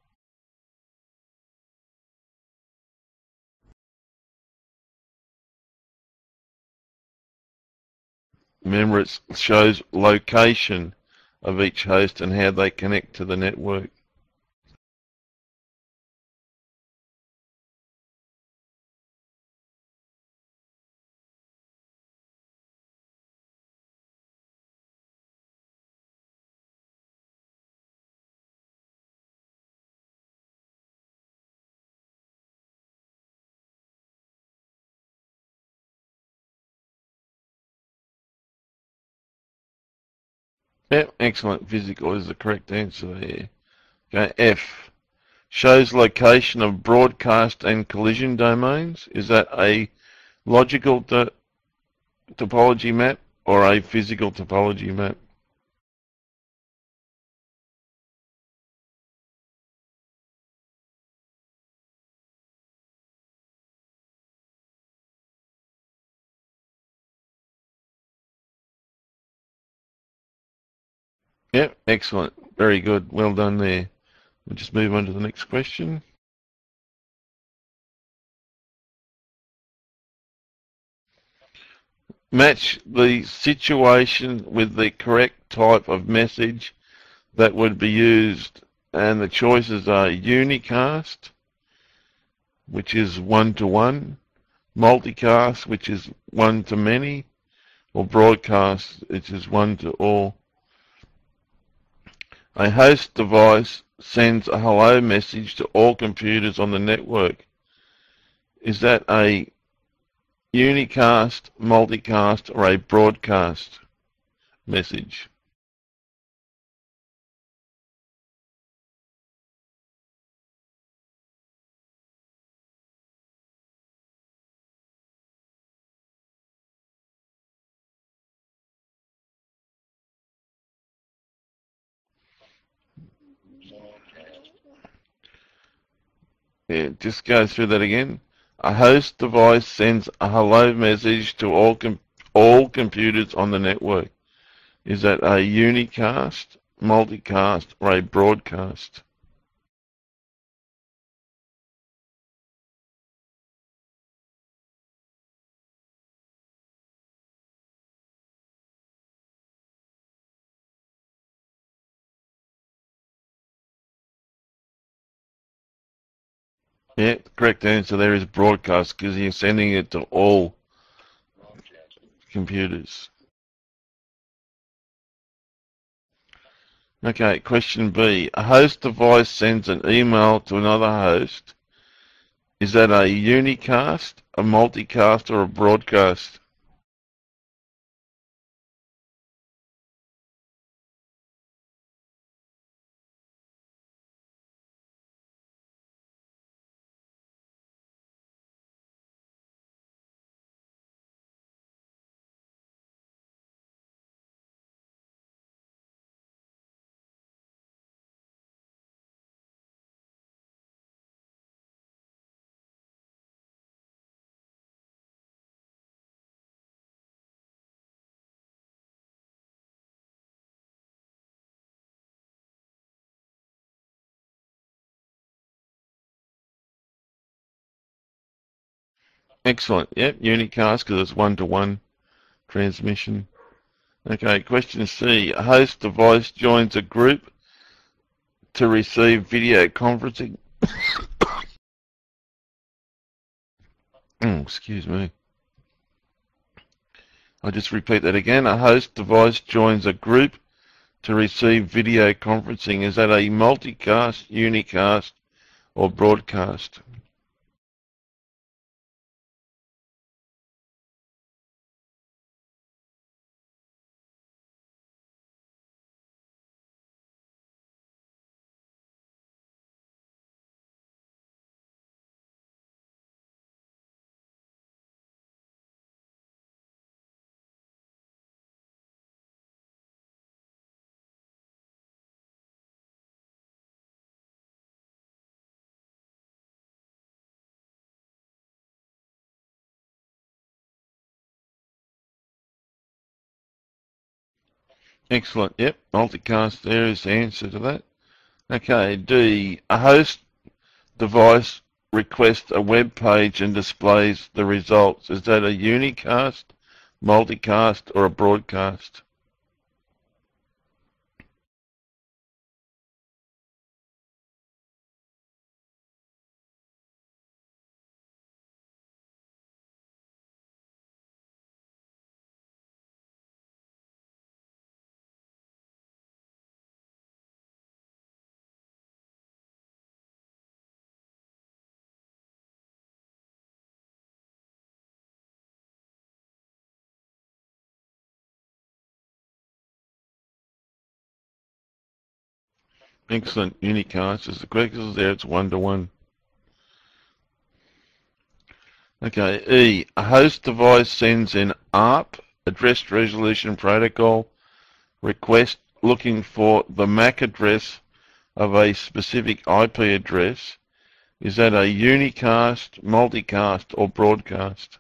A: Remember, it shows location of each host and how they connect to the network. Yep, excellent. Physical is the correct answer there. Okay, F. Shows location of broadcast and collision domains. Is that a logical topology map or a physical topology map? Yep, excellent. Very good. Well done there. We'll just move on to the next question. Match the situation with the correct type of message that would be used. And the choices are unicast, which is one-to-one, multicast, which is one-to-many, or broadcast, which is one-to-all. A host device sends a hello message to all computers on the network. Is that a unicast, multicast, or a broadcast message? Yeah, just go through that again. A host device sends a hello message to all computers on the network. Is that a unicast, multicast, or a broadcast? Yeah, the correct answer there is broadcast because you're sending it to all computers. Okay, question B. A host device sends an email to another host. Is that a unicast, a multicast, or a broadcast? Excellent. Yep, unicast because it's one-to-one transmission. Okay, question C. A host device joins a group to receive video conferencing. Excuse me. I'll just repeat that again. A host device joins a group to receive video conferencing. Is that a multicast, unicast, or broadcast? Excellent. Yep, multicast there is the answer to that. Okay, D. A host device requests a web page and displays the results. Is that a unicast, multicast, or a broadcast? Excellent. Unicast is the correct answer there. It's one-to-one. Okay, E. A host device sends an ARP, Address Resolution Protocol, request looking for the MAC address of a specific IP address. Is that a unicast, multicast, or broadcast?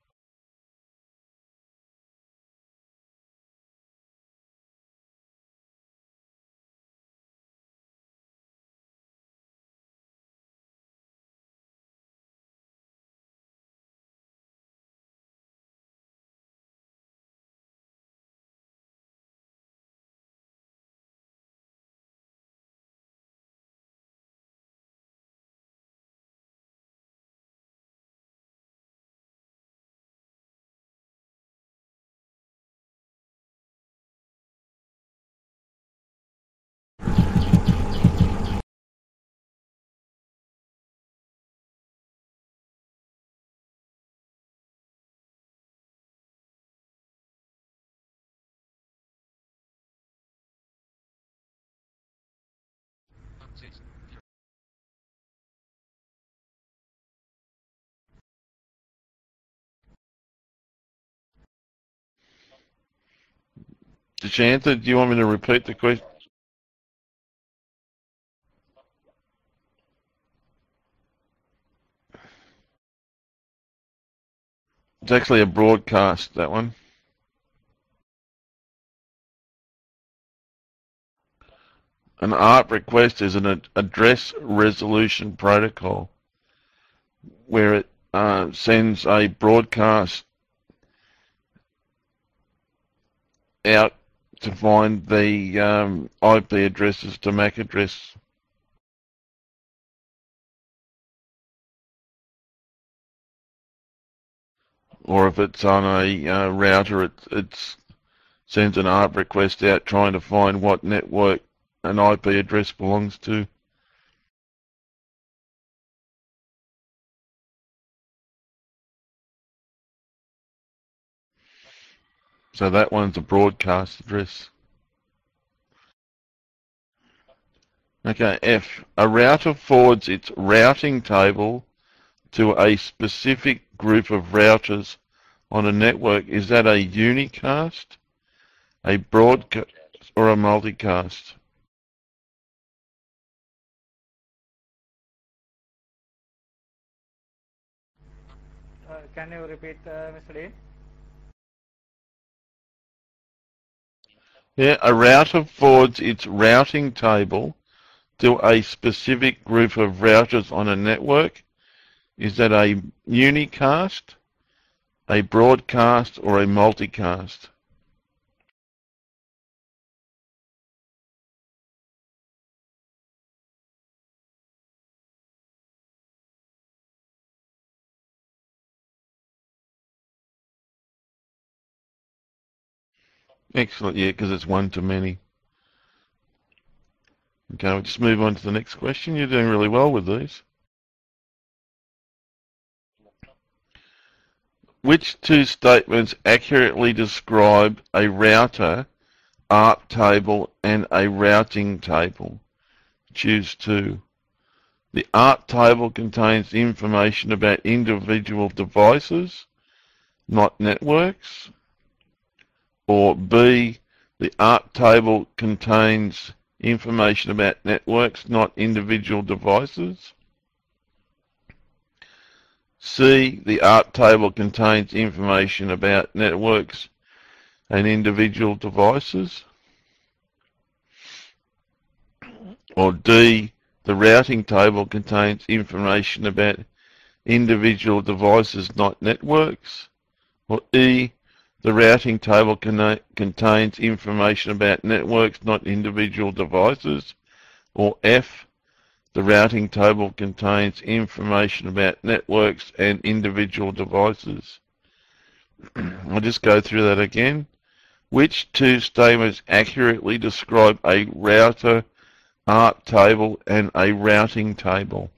A: Deshantha, do you want me to repeat the question? It's actually a broadcast, that one. An ARP request is an address resolution protocol where it sends a broadcast out to find the IP addresses to MAC address. or if it's on a router, it sends an ARP request out trying to find what network an IP address belongs to. So that one's a broadcast address. Okay, F. A router forwards its routing table to a specific group of routers on a network. Is that a unicast, a broadcast, or a multicast?
F: Can you repeat, Mr. Dean?
A: Yeah, a router forwards its routing table to a specific group of routers on a network. Is that a unicast, a broadcast, or a multicast? Excellent, yeah, because it's one to many. Okay, we'll just move on to the next question. You're doing really well with these. Which two statements accurately describe a router, ARP table, and a routing table? Choose two. The ARP table contains information about individual devices, not networks. Or B, the ARP table contains information about networks, not individual devices. C, the ARP table contains information about networks and individual devices. Or D, the routing table contains information about individual devices, not networks. Or E, the routing table contains information about networks, not individual devices. Or F, the routing table contains information about networks and individual devices. I'll just go through that again. Which two statements accurately describe a router, ARP table, and a routing table?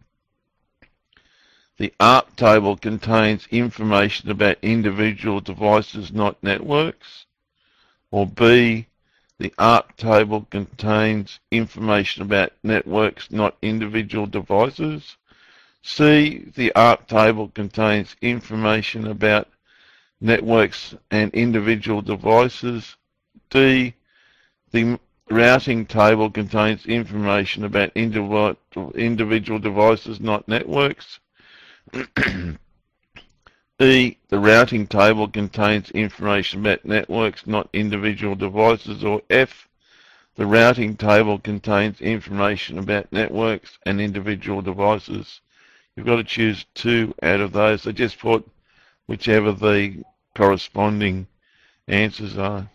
A: The ARP table contains information about individual devices, not networks. Or B, the ARP table contains information about networks, not individual devices. C, the ARP table contains information about networks and individual devices. D, the routing table contains information about individual devices, not networks. E, the routing table contains information about networks, not individual devices. Or F, the routing table contains information about networks and individual devices. You've got to choose two out of those. So just put whichever the corresponding answers are.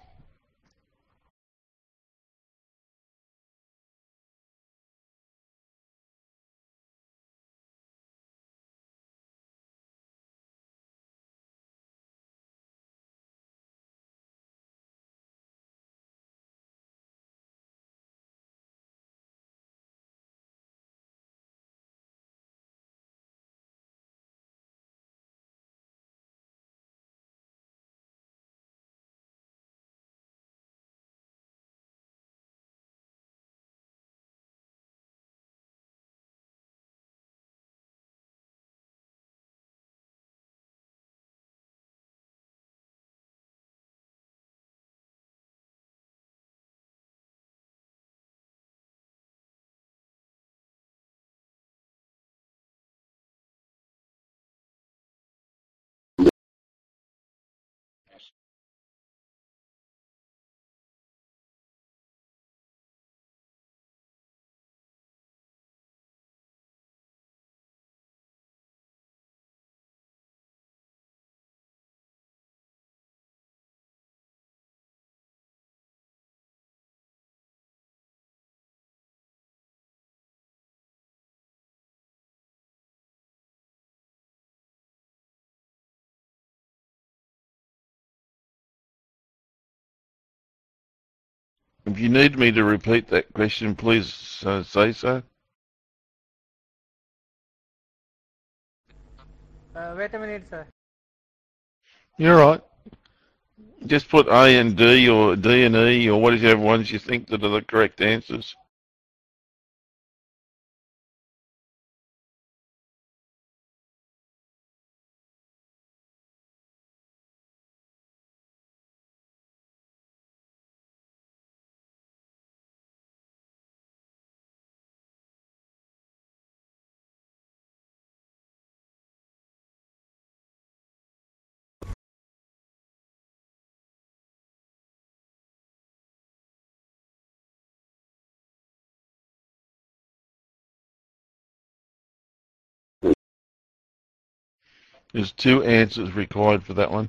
A: If you need me to repeat that question, please say so.
F: Wait a minute, sir.
A: You're right. Just put A and D or D and E or whatever ones you think that are the correct answers. There's 2 answers required for that one.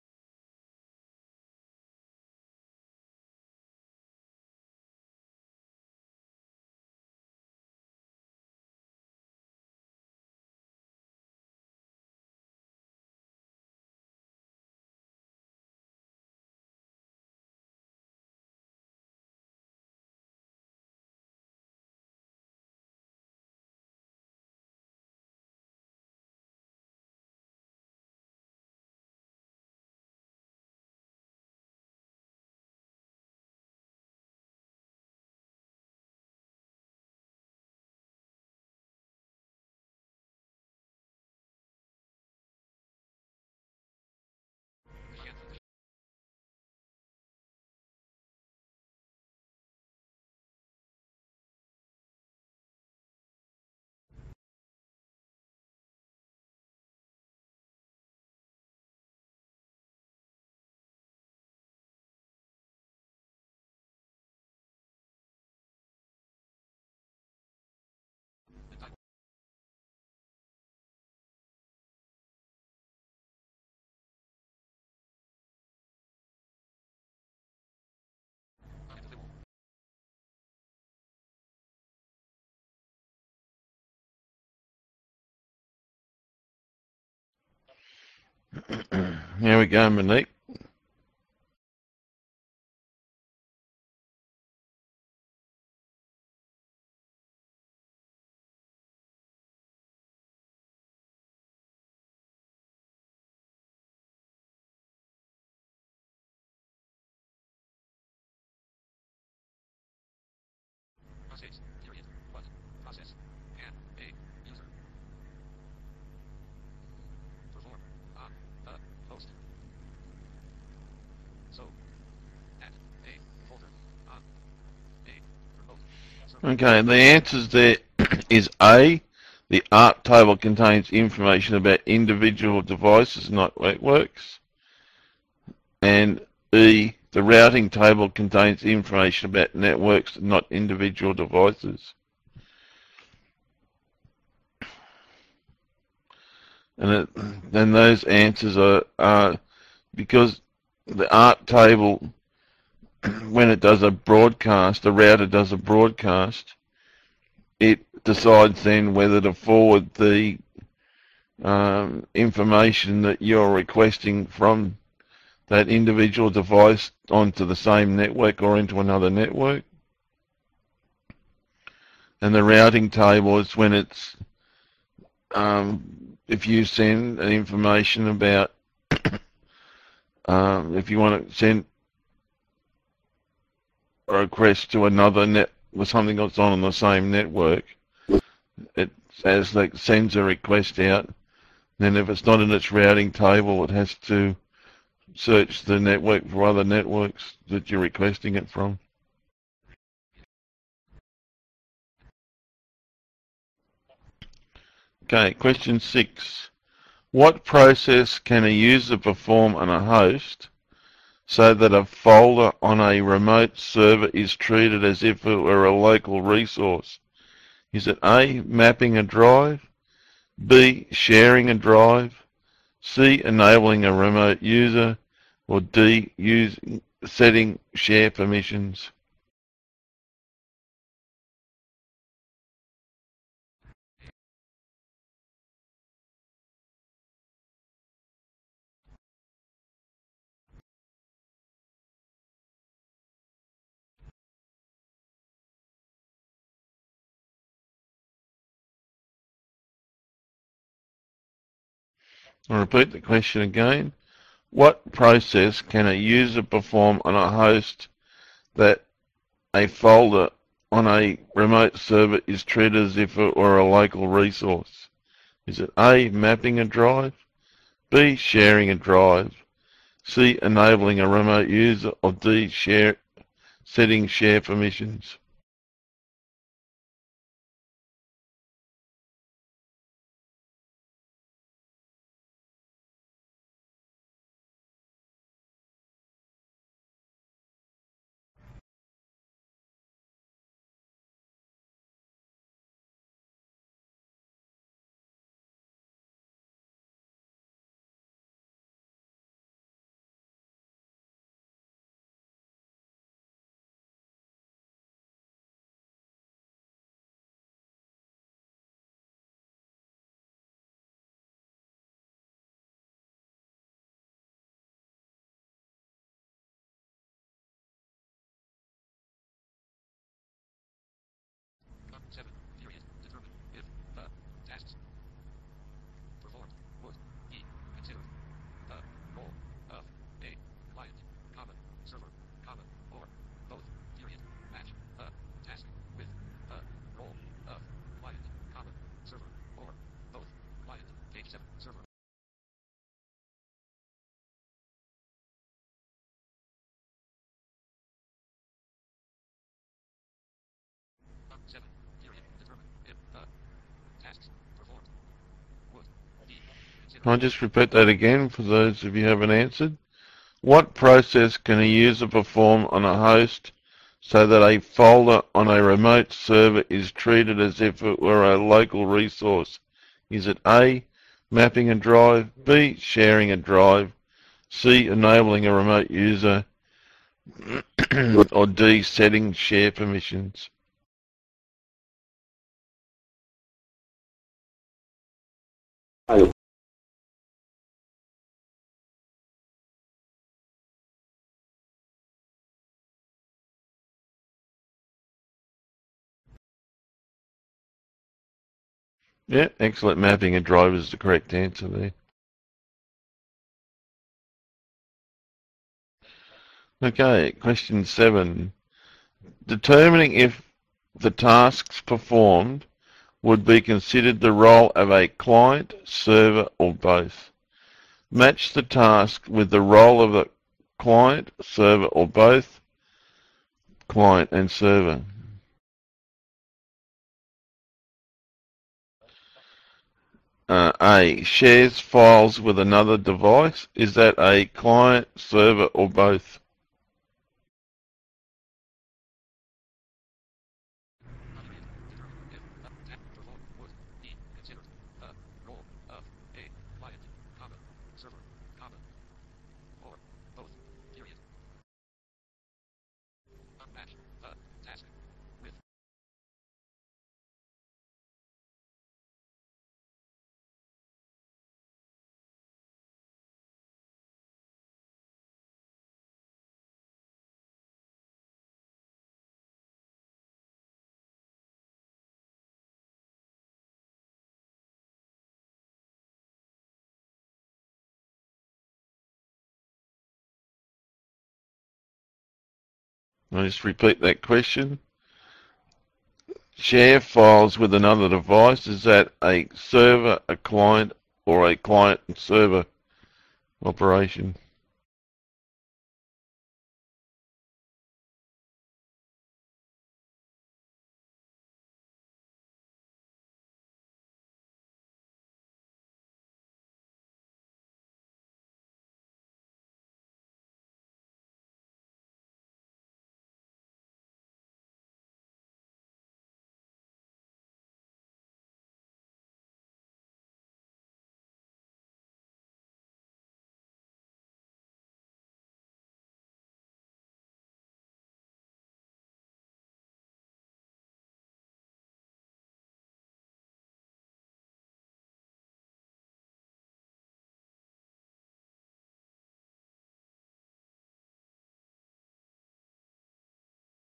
A: Here we go, Monique. Okay, the answers there is A. The ART table contains information about individual devices, not networks. And E. The routing table contains information about networks, not individual devices. And then those answers are because the ART table, when it does a broadcast, the router does a broadcast, it decides then whether to forward the information that you're requesting from that individual device onto the same network or into another network. And the routing table is when it's if you send an information about if you want to send a request to another net with something that's on the same network, it sends a request out. Then if it's not in its routing table, it has to search the network for other networks that you're requesting it from. Okay, question 6. What process can a user perform on a host so that a folder on a remote server is treated as if it were a local resource? Is it A, mapping a drive, B, sharing a drive, C, enabling a remote user, or D, setting share permissions? I'll repeat the question again. What process can a user perform on a host that a folder on a remote server is treated as if it were a local resource? Is it A, mapping a drive, B, sharing a drive, C, enabling a remote user, or D, setting share permissions? I'll just repeat that again for those of you who haven't answered. What process can a user perform on a host so that a folder on a remote server is treated as if it were a local resource? Is it A, mapping a drive, B, sharing a drive, C, enabling a remote user, or D, setting share permissions? Yeah, excellent. Mapping a drive is the correct answer there. Okay, question 7. Determining if the tasks performed would be considered the role of a client, server, or both. Match the task with the role of a client, server, or both, client and server. A, shares files with another device. Is that a client, server, or both? I'll just repeat that question. Share files with another device. Is that a server, a client, or a client and server operation?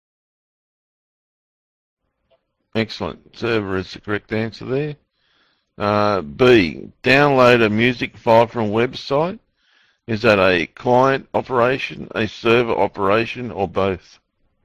A: Excellent. Server is the correct answer there. B, download a music file from a website. Is that a client operation, a server operation, or both?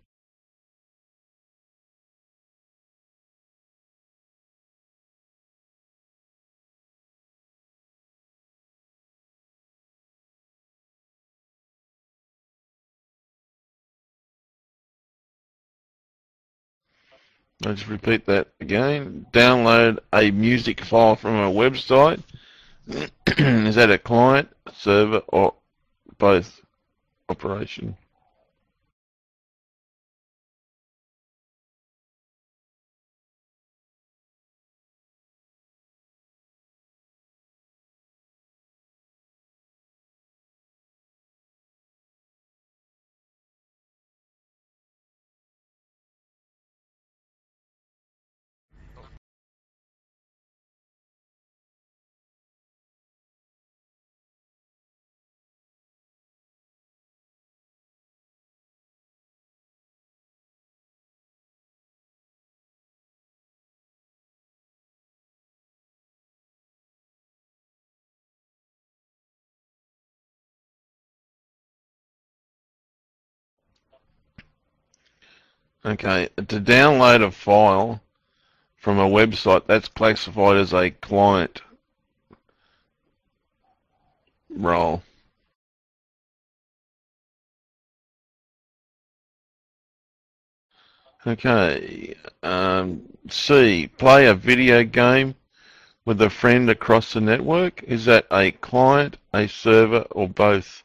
A: I'll just repeat that again. Download a music file from a website. Is that a client, server, or both operation? Okay, to download a file from a website, that's classified as a client role. Okay, C, play a video game with a friend across the network. Is that a client, a server, or both?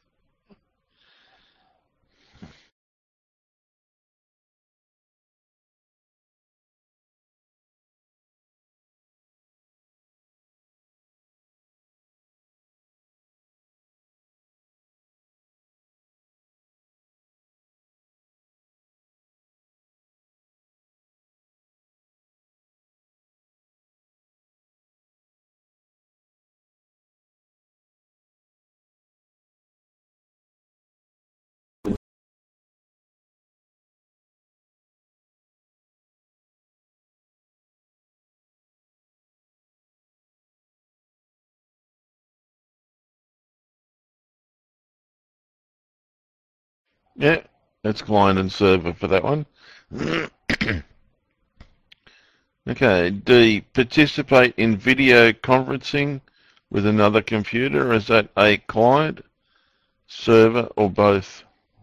A: Yeah, that's client and server for that one. Okay, D, participate in video conferencing with another computer. Is that a client, server, or both?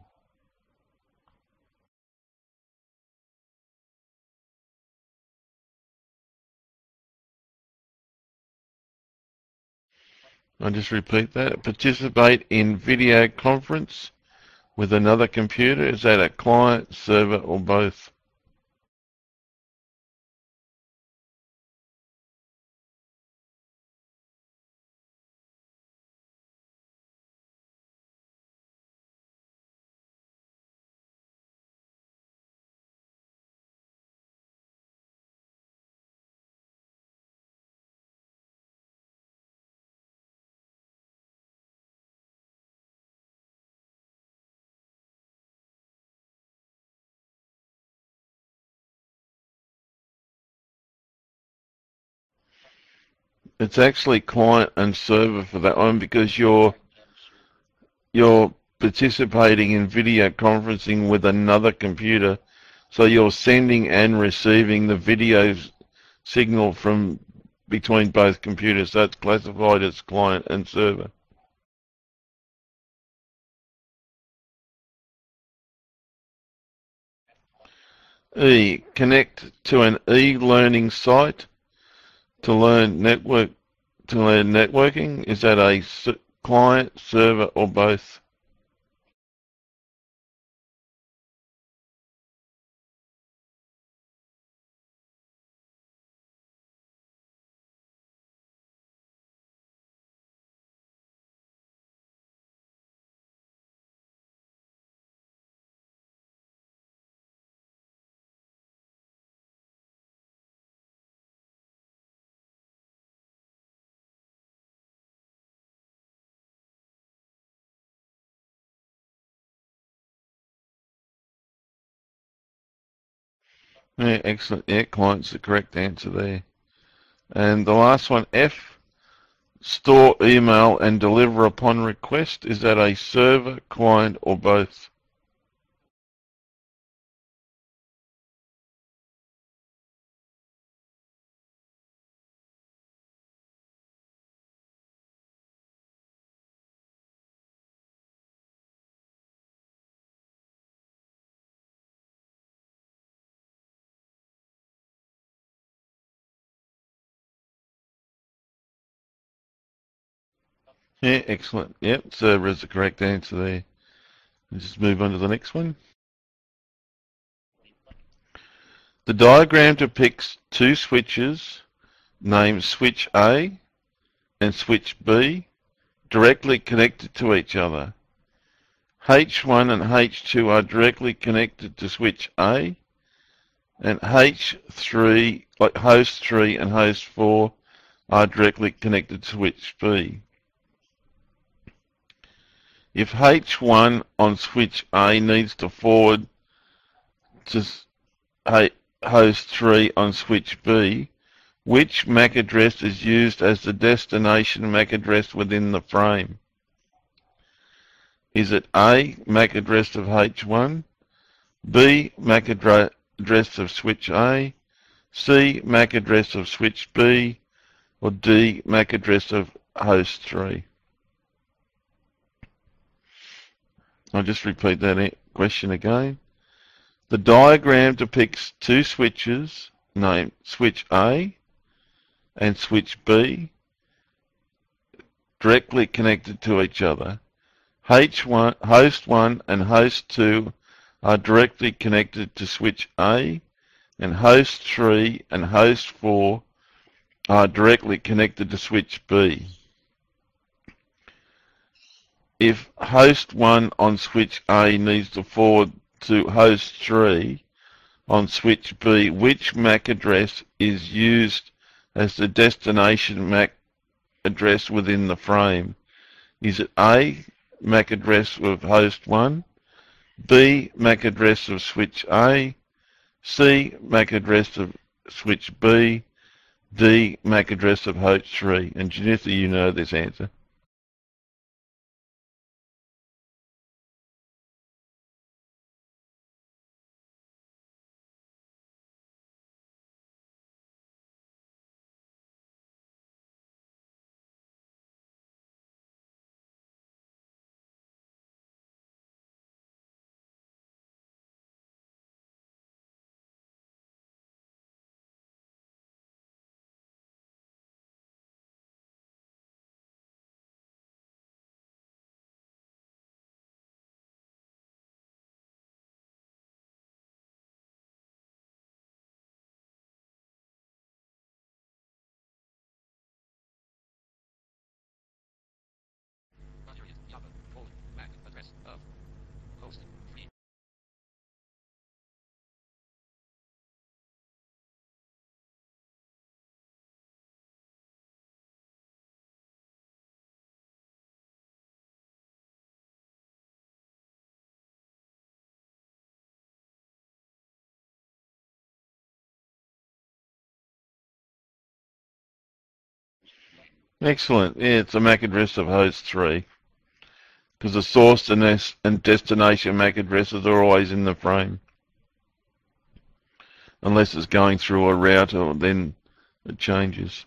A: I'll just repeat that. Participate in video conference with another computer. Is that a client, server, or both? It's actually client and server for that one because you're participating in video conferencing with another computer. So you're sending and receiving the video signal from between both computers. That's classified as client and server. E, connect to an e-learning site to learn networking. Is that a client, server, or both? Yeah, excellent. Yeah, client's the correct answer there. And the last one, F, store, email, and deliver upon request. Is that a server, client, or both? Yeah, excellent. Yep, server is the correct answer there. Let's just move on to the next one. The diagram depicts two switches named switch A and switch B directly connected to each other. H1 and H2 are directly connected to switch A, and H3, like host 3 and host 4, are directly connected to switch B. If H1 on switch A needs to forward to host 3 on switch B, which MAC address is used as the destination MAC address within the frame? Is it A, MAC address of H1, B, MAC address of switch A, C, MAC address of switch B, or D, MAC address of host 3? I'll just repeat that question again. The diagram depicts two switches named switch A and switch B directly connected to each other. H1, host 1 and host 2 are directly connected to switch A, and host 3 and host 4 are directly connected to switch B. If host 1 on switch A needs to forward to host 3 on switch B, which MAC address is used as the destination MAC address within the frame? Is it A, MAC address of host 1, B, MAC address of switch A, C, MAC address of switch B, D, MAC address of host 3? And Janitha, you know this answer. Excellent. Yeah, it's a MAC address of host 3. Because the source and destination MAC addresses are always in the frame. Unless it's going through a router, then it changes.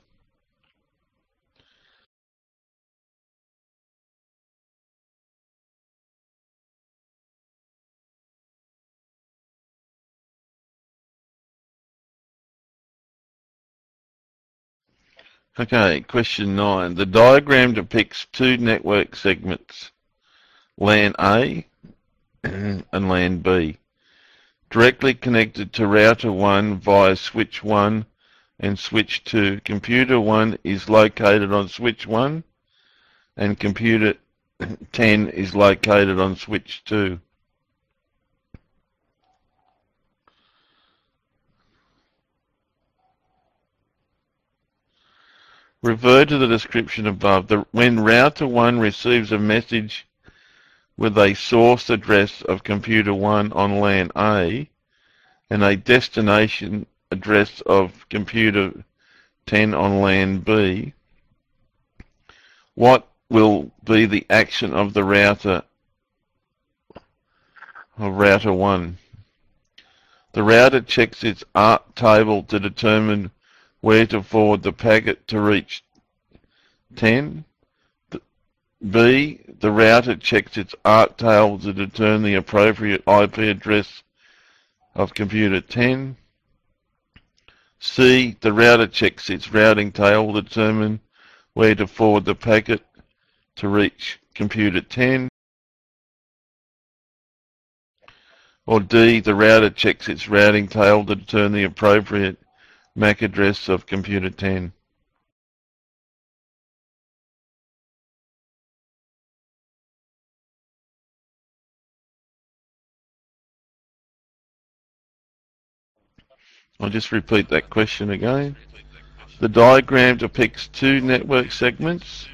A: Okay, question 9. The diagram depicts two network segments, LAN A and LAN B, directly connected to router 1 via switch 1 and switch 2. Computer 1 is located on switch 1 and computer 10 is located on switch 2. Refer to the description above. When router 1 receives a message with a source address of computer 1 on LAN A and a destination address of computer 10 on LAN B, what will be the action of the router 1? The router checks its ARP table to determine where to forward the packet to reach 10. B, the router checks its ARP table to determine the appropriate IP address of computer 10. C, the router checks its routing table to determine where to forward the packet to reach computer 10. Or D, the router checks its routing table to determine the appropriate MAC address of computer 10. I'll just repeat that question again. The diagram depicts two network segments,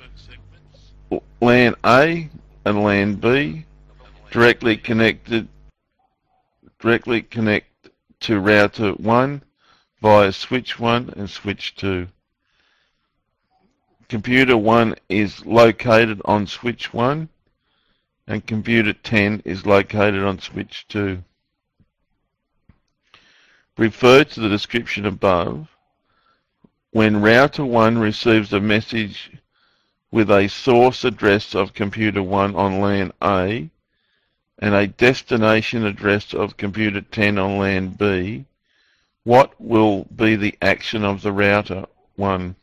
A: LAN A and LAN B, directly connect to router 1 via switch 1 and switch 2. Computer 1 is located on switch 1 and computer 10 is located on switch 2. Refer to the description above. When router 1 receives a message with a source address of computer 1 on LAN A and a destination address of computer 10 on LAN B, what will be the action of the router 1?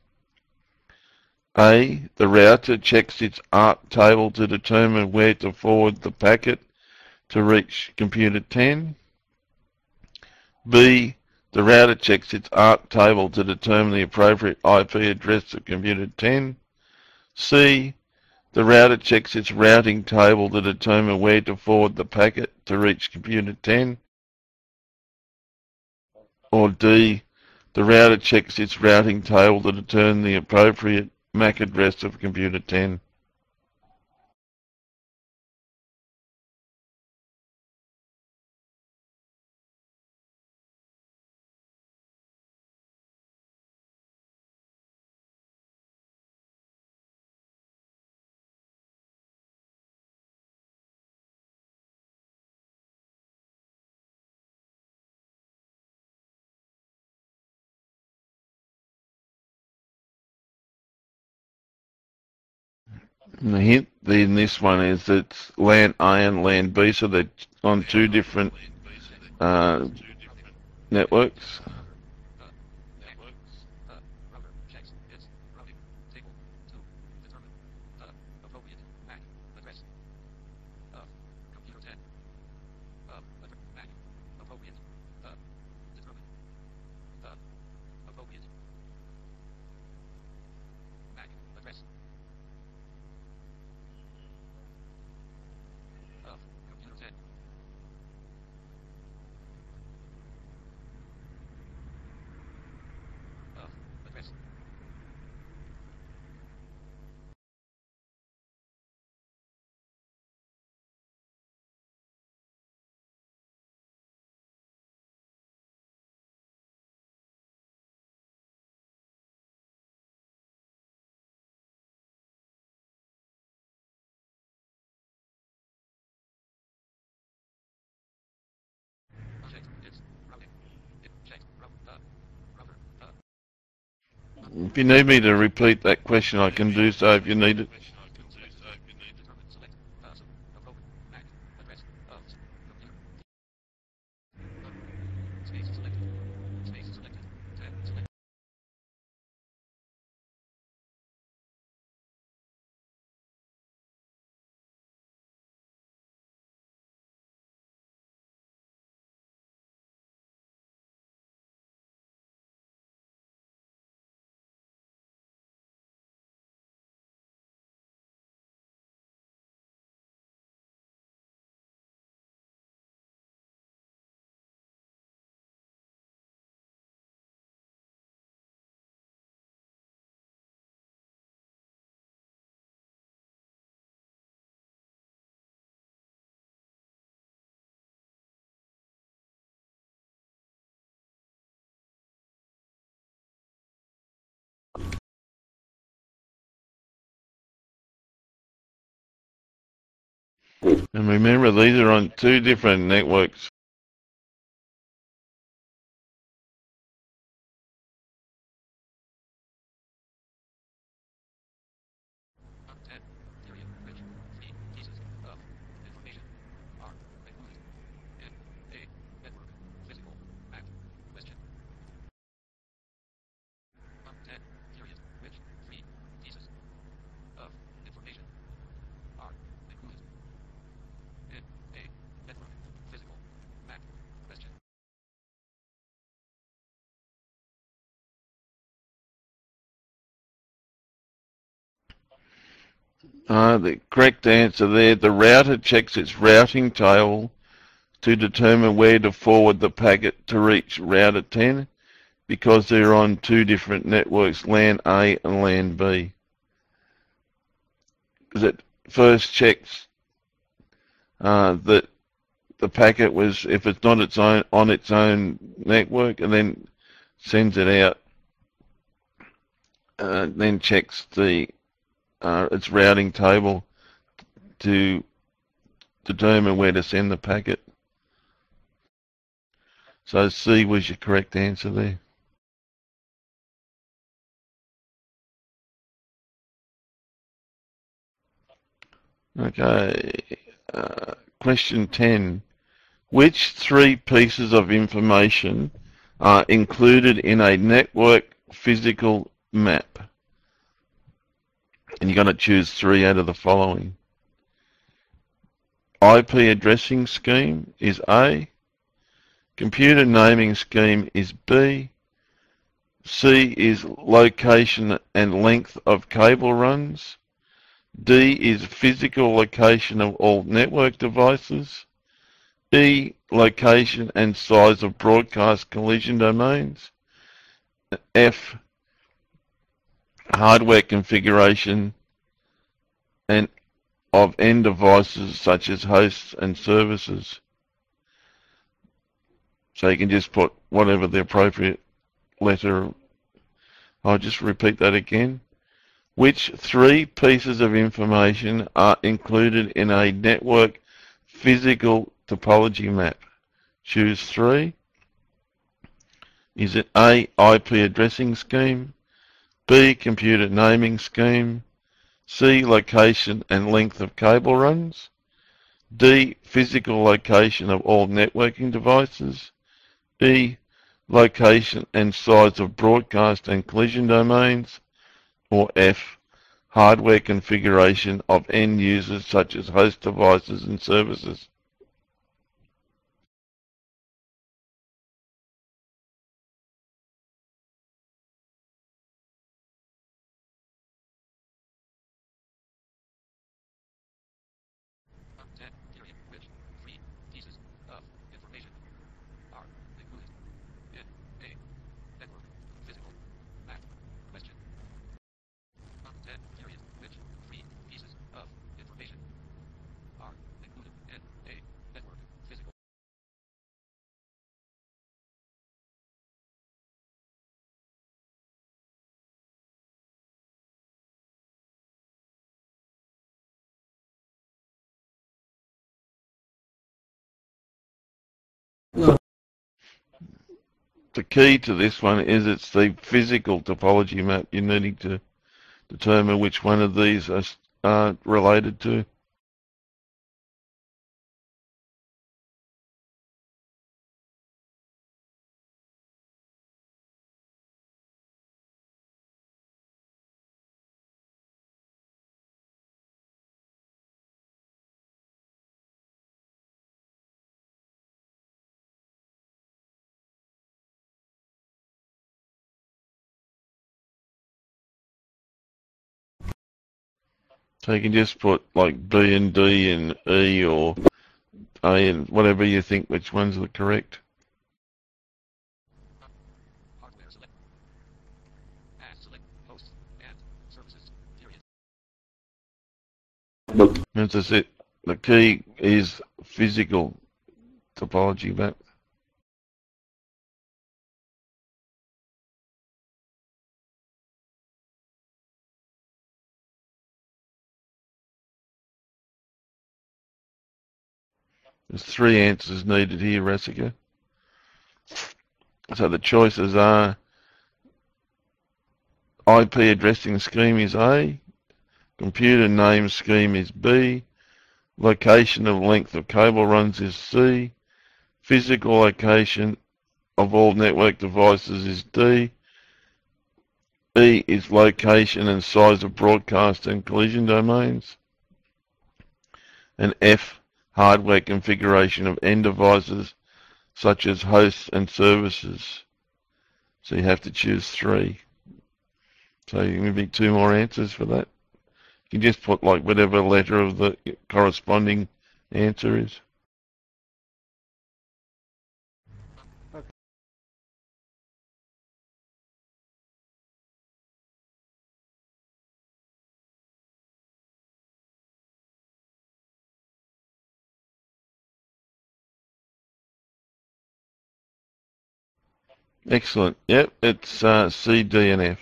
A: A, the router checks its ARP table to determine where to forward the packet to reach computer 10. B, the router checks its ARP table to determine the appropriate IP address of computer 10. C, the router checks its routing table to determine where to forward the packet to reach computer 10. Or D, the router checks its routing table to determine the appropriate MAC address of computer 10. And the hint in this one is that LAN A and LAN B, so they're on two different networks. If you need me to repeat that question, I can do so if you need it. And remember, these are on two different networks. The correct answer there, the router checks its routing table to determine where to forward the packet to reach router 10 because they're on two different networks, LAN A and LAN B. Because it first checks that the packet was, if it's not its own on its own network, and then sends it out, then checks the its routing table to determine where to send the packet. So C was your correct answer there. Okay, question 10. Which three pieces of information are included in a network physical map? And you're going to choose three out of the following. IP addressing scheme is A. Computer naming scheme is B. C is location and length of cable runs. D is physical location of all network devices. E, location and size of broadcast collision domains. F, hardware configuration and of end devices such as hosts and services. So you can just put whatever the appropriate letter. I'll just repeat that again. Which three pieces of information are included in a network physical topology map? Choose three. Is it A, IP addressing scheme, B, computer naming scheme, C, location and length of cable runs, D, physical location of all networking devices, E, location and size of broadcast and collision domains, or F, hardware configuration of end users such as host devices and services? The key to this one is it's the physical topology map. You're needing to determine which one of these are related to. So you can just put like B and D and E or A and whatever you think which ones are correct. That's it. The key is physical topology map. There's 3 answers needed here, Rasika. So the choices are IP addressing scheme is A, computer name scheme is B, location of length of cable runs is C, physical location of all network devices is D, E is location and size of broadcast and collision domains, and F, hardware configuration of end devices such as hosts and services. So you have to choose 3. So you can be 2 more answers for that. You can just put like whatever letter of the corresponding answer is. Excellent. Yep, it's C, D, and F.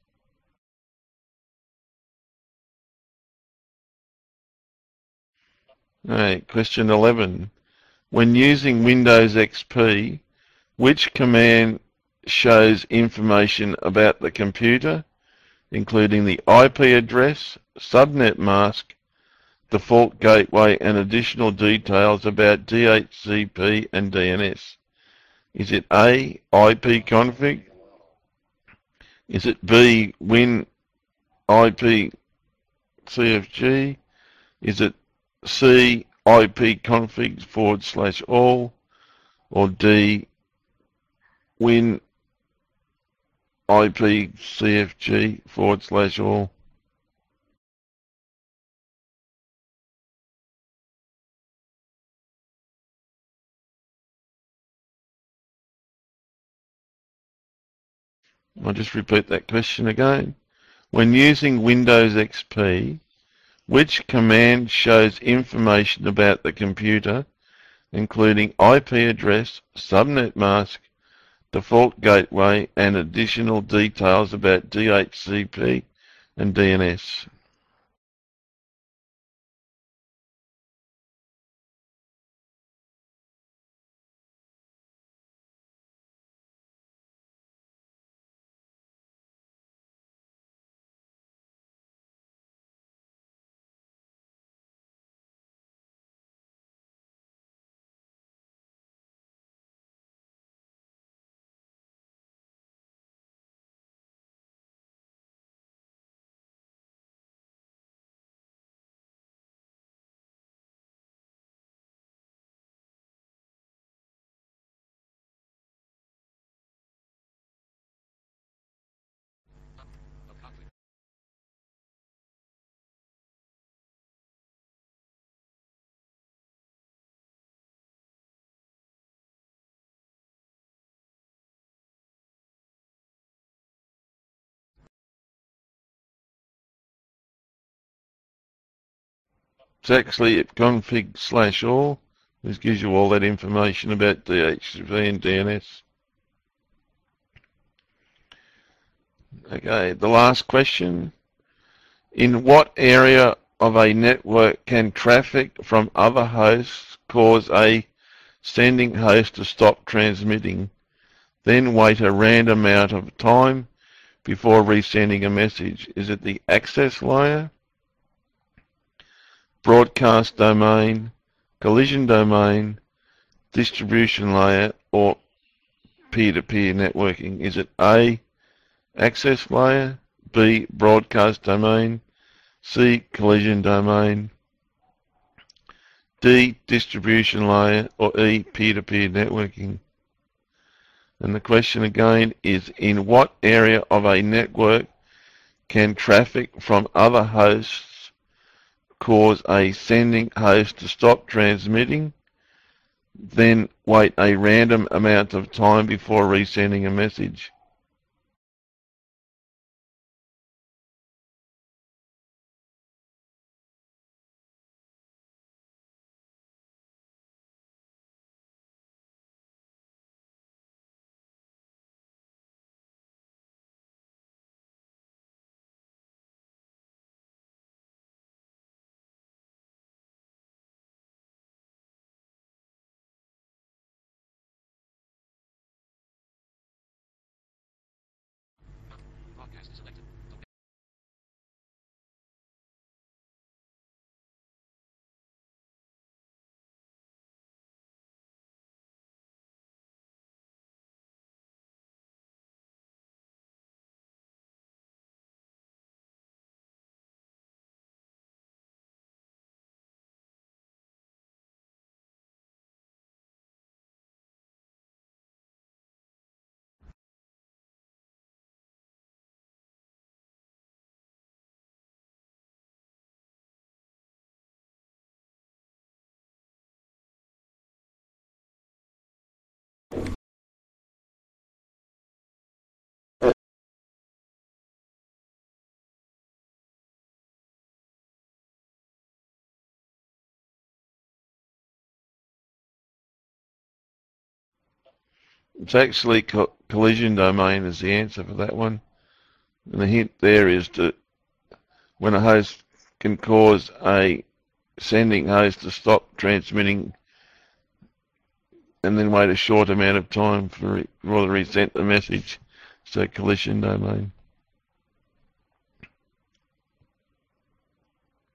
A: Alright, question 11. When using Windows XP, which command shows information about the computer, including the IP address, subnet mask, default gateway, and additional details about DHCP and DNS? Is it A, ipconfig? Is it B, win IP CFG? Is it C, ipconfig /all? Or D, win IP CFG /all? I'll just repeat that question again. When using Windows XP, which command shows information about the computer, including IP address, subnet mask, default gateway, and additional details about DHCP and DNS? It's actually ipconfig/all, which gives you all that information about DHCP and DNS. Okay, the last question. In what area of a network can traffic from other hosts cause a sending host to stop transmitting, then wait a random amount of time before resending a message? Is it the access layer, broadcast domain, collision domain, distribution layer, or peer-to-peer networking? Is it A, access layer, B, broadcast domain, C, collision domain, D, distribution layer, or E, peer-to-peer networking? And the question again is, in what area of a network can traffic from other hosts cause a sending host to stop transmitting, then wait a random amount of time before resending a message? It's actually collision domain is the answer for that one. And the hint there is that when a host can cause a sending host to stop transmitting and then wait a short amount of time for to resend the message. So collision domain.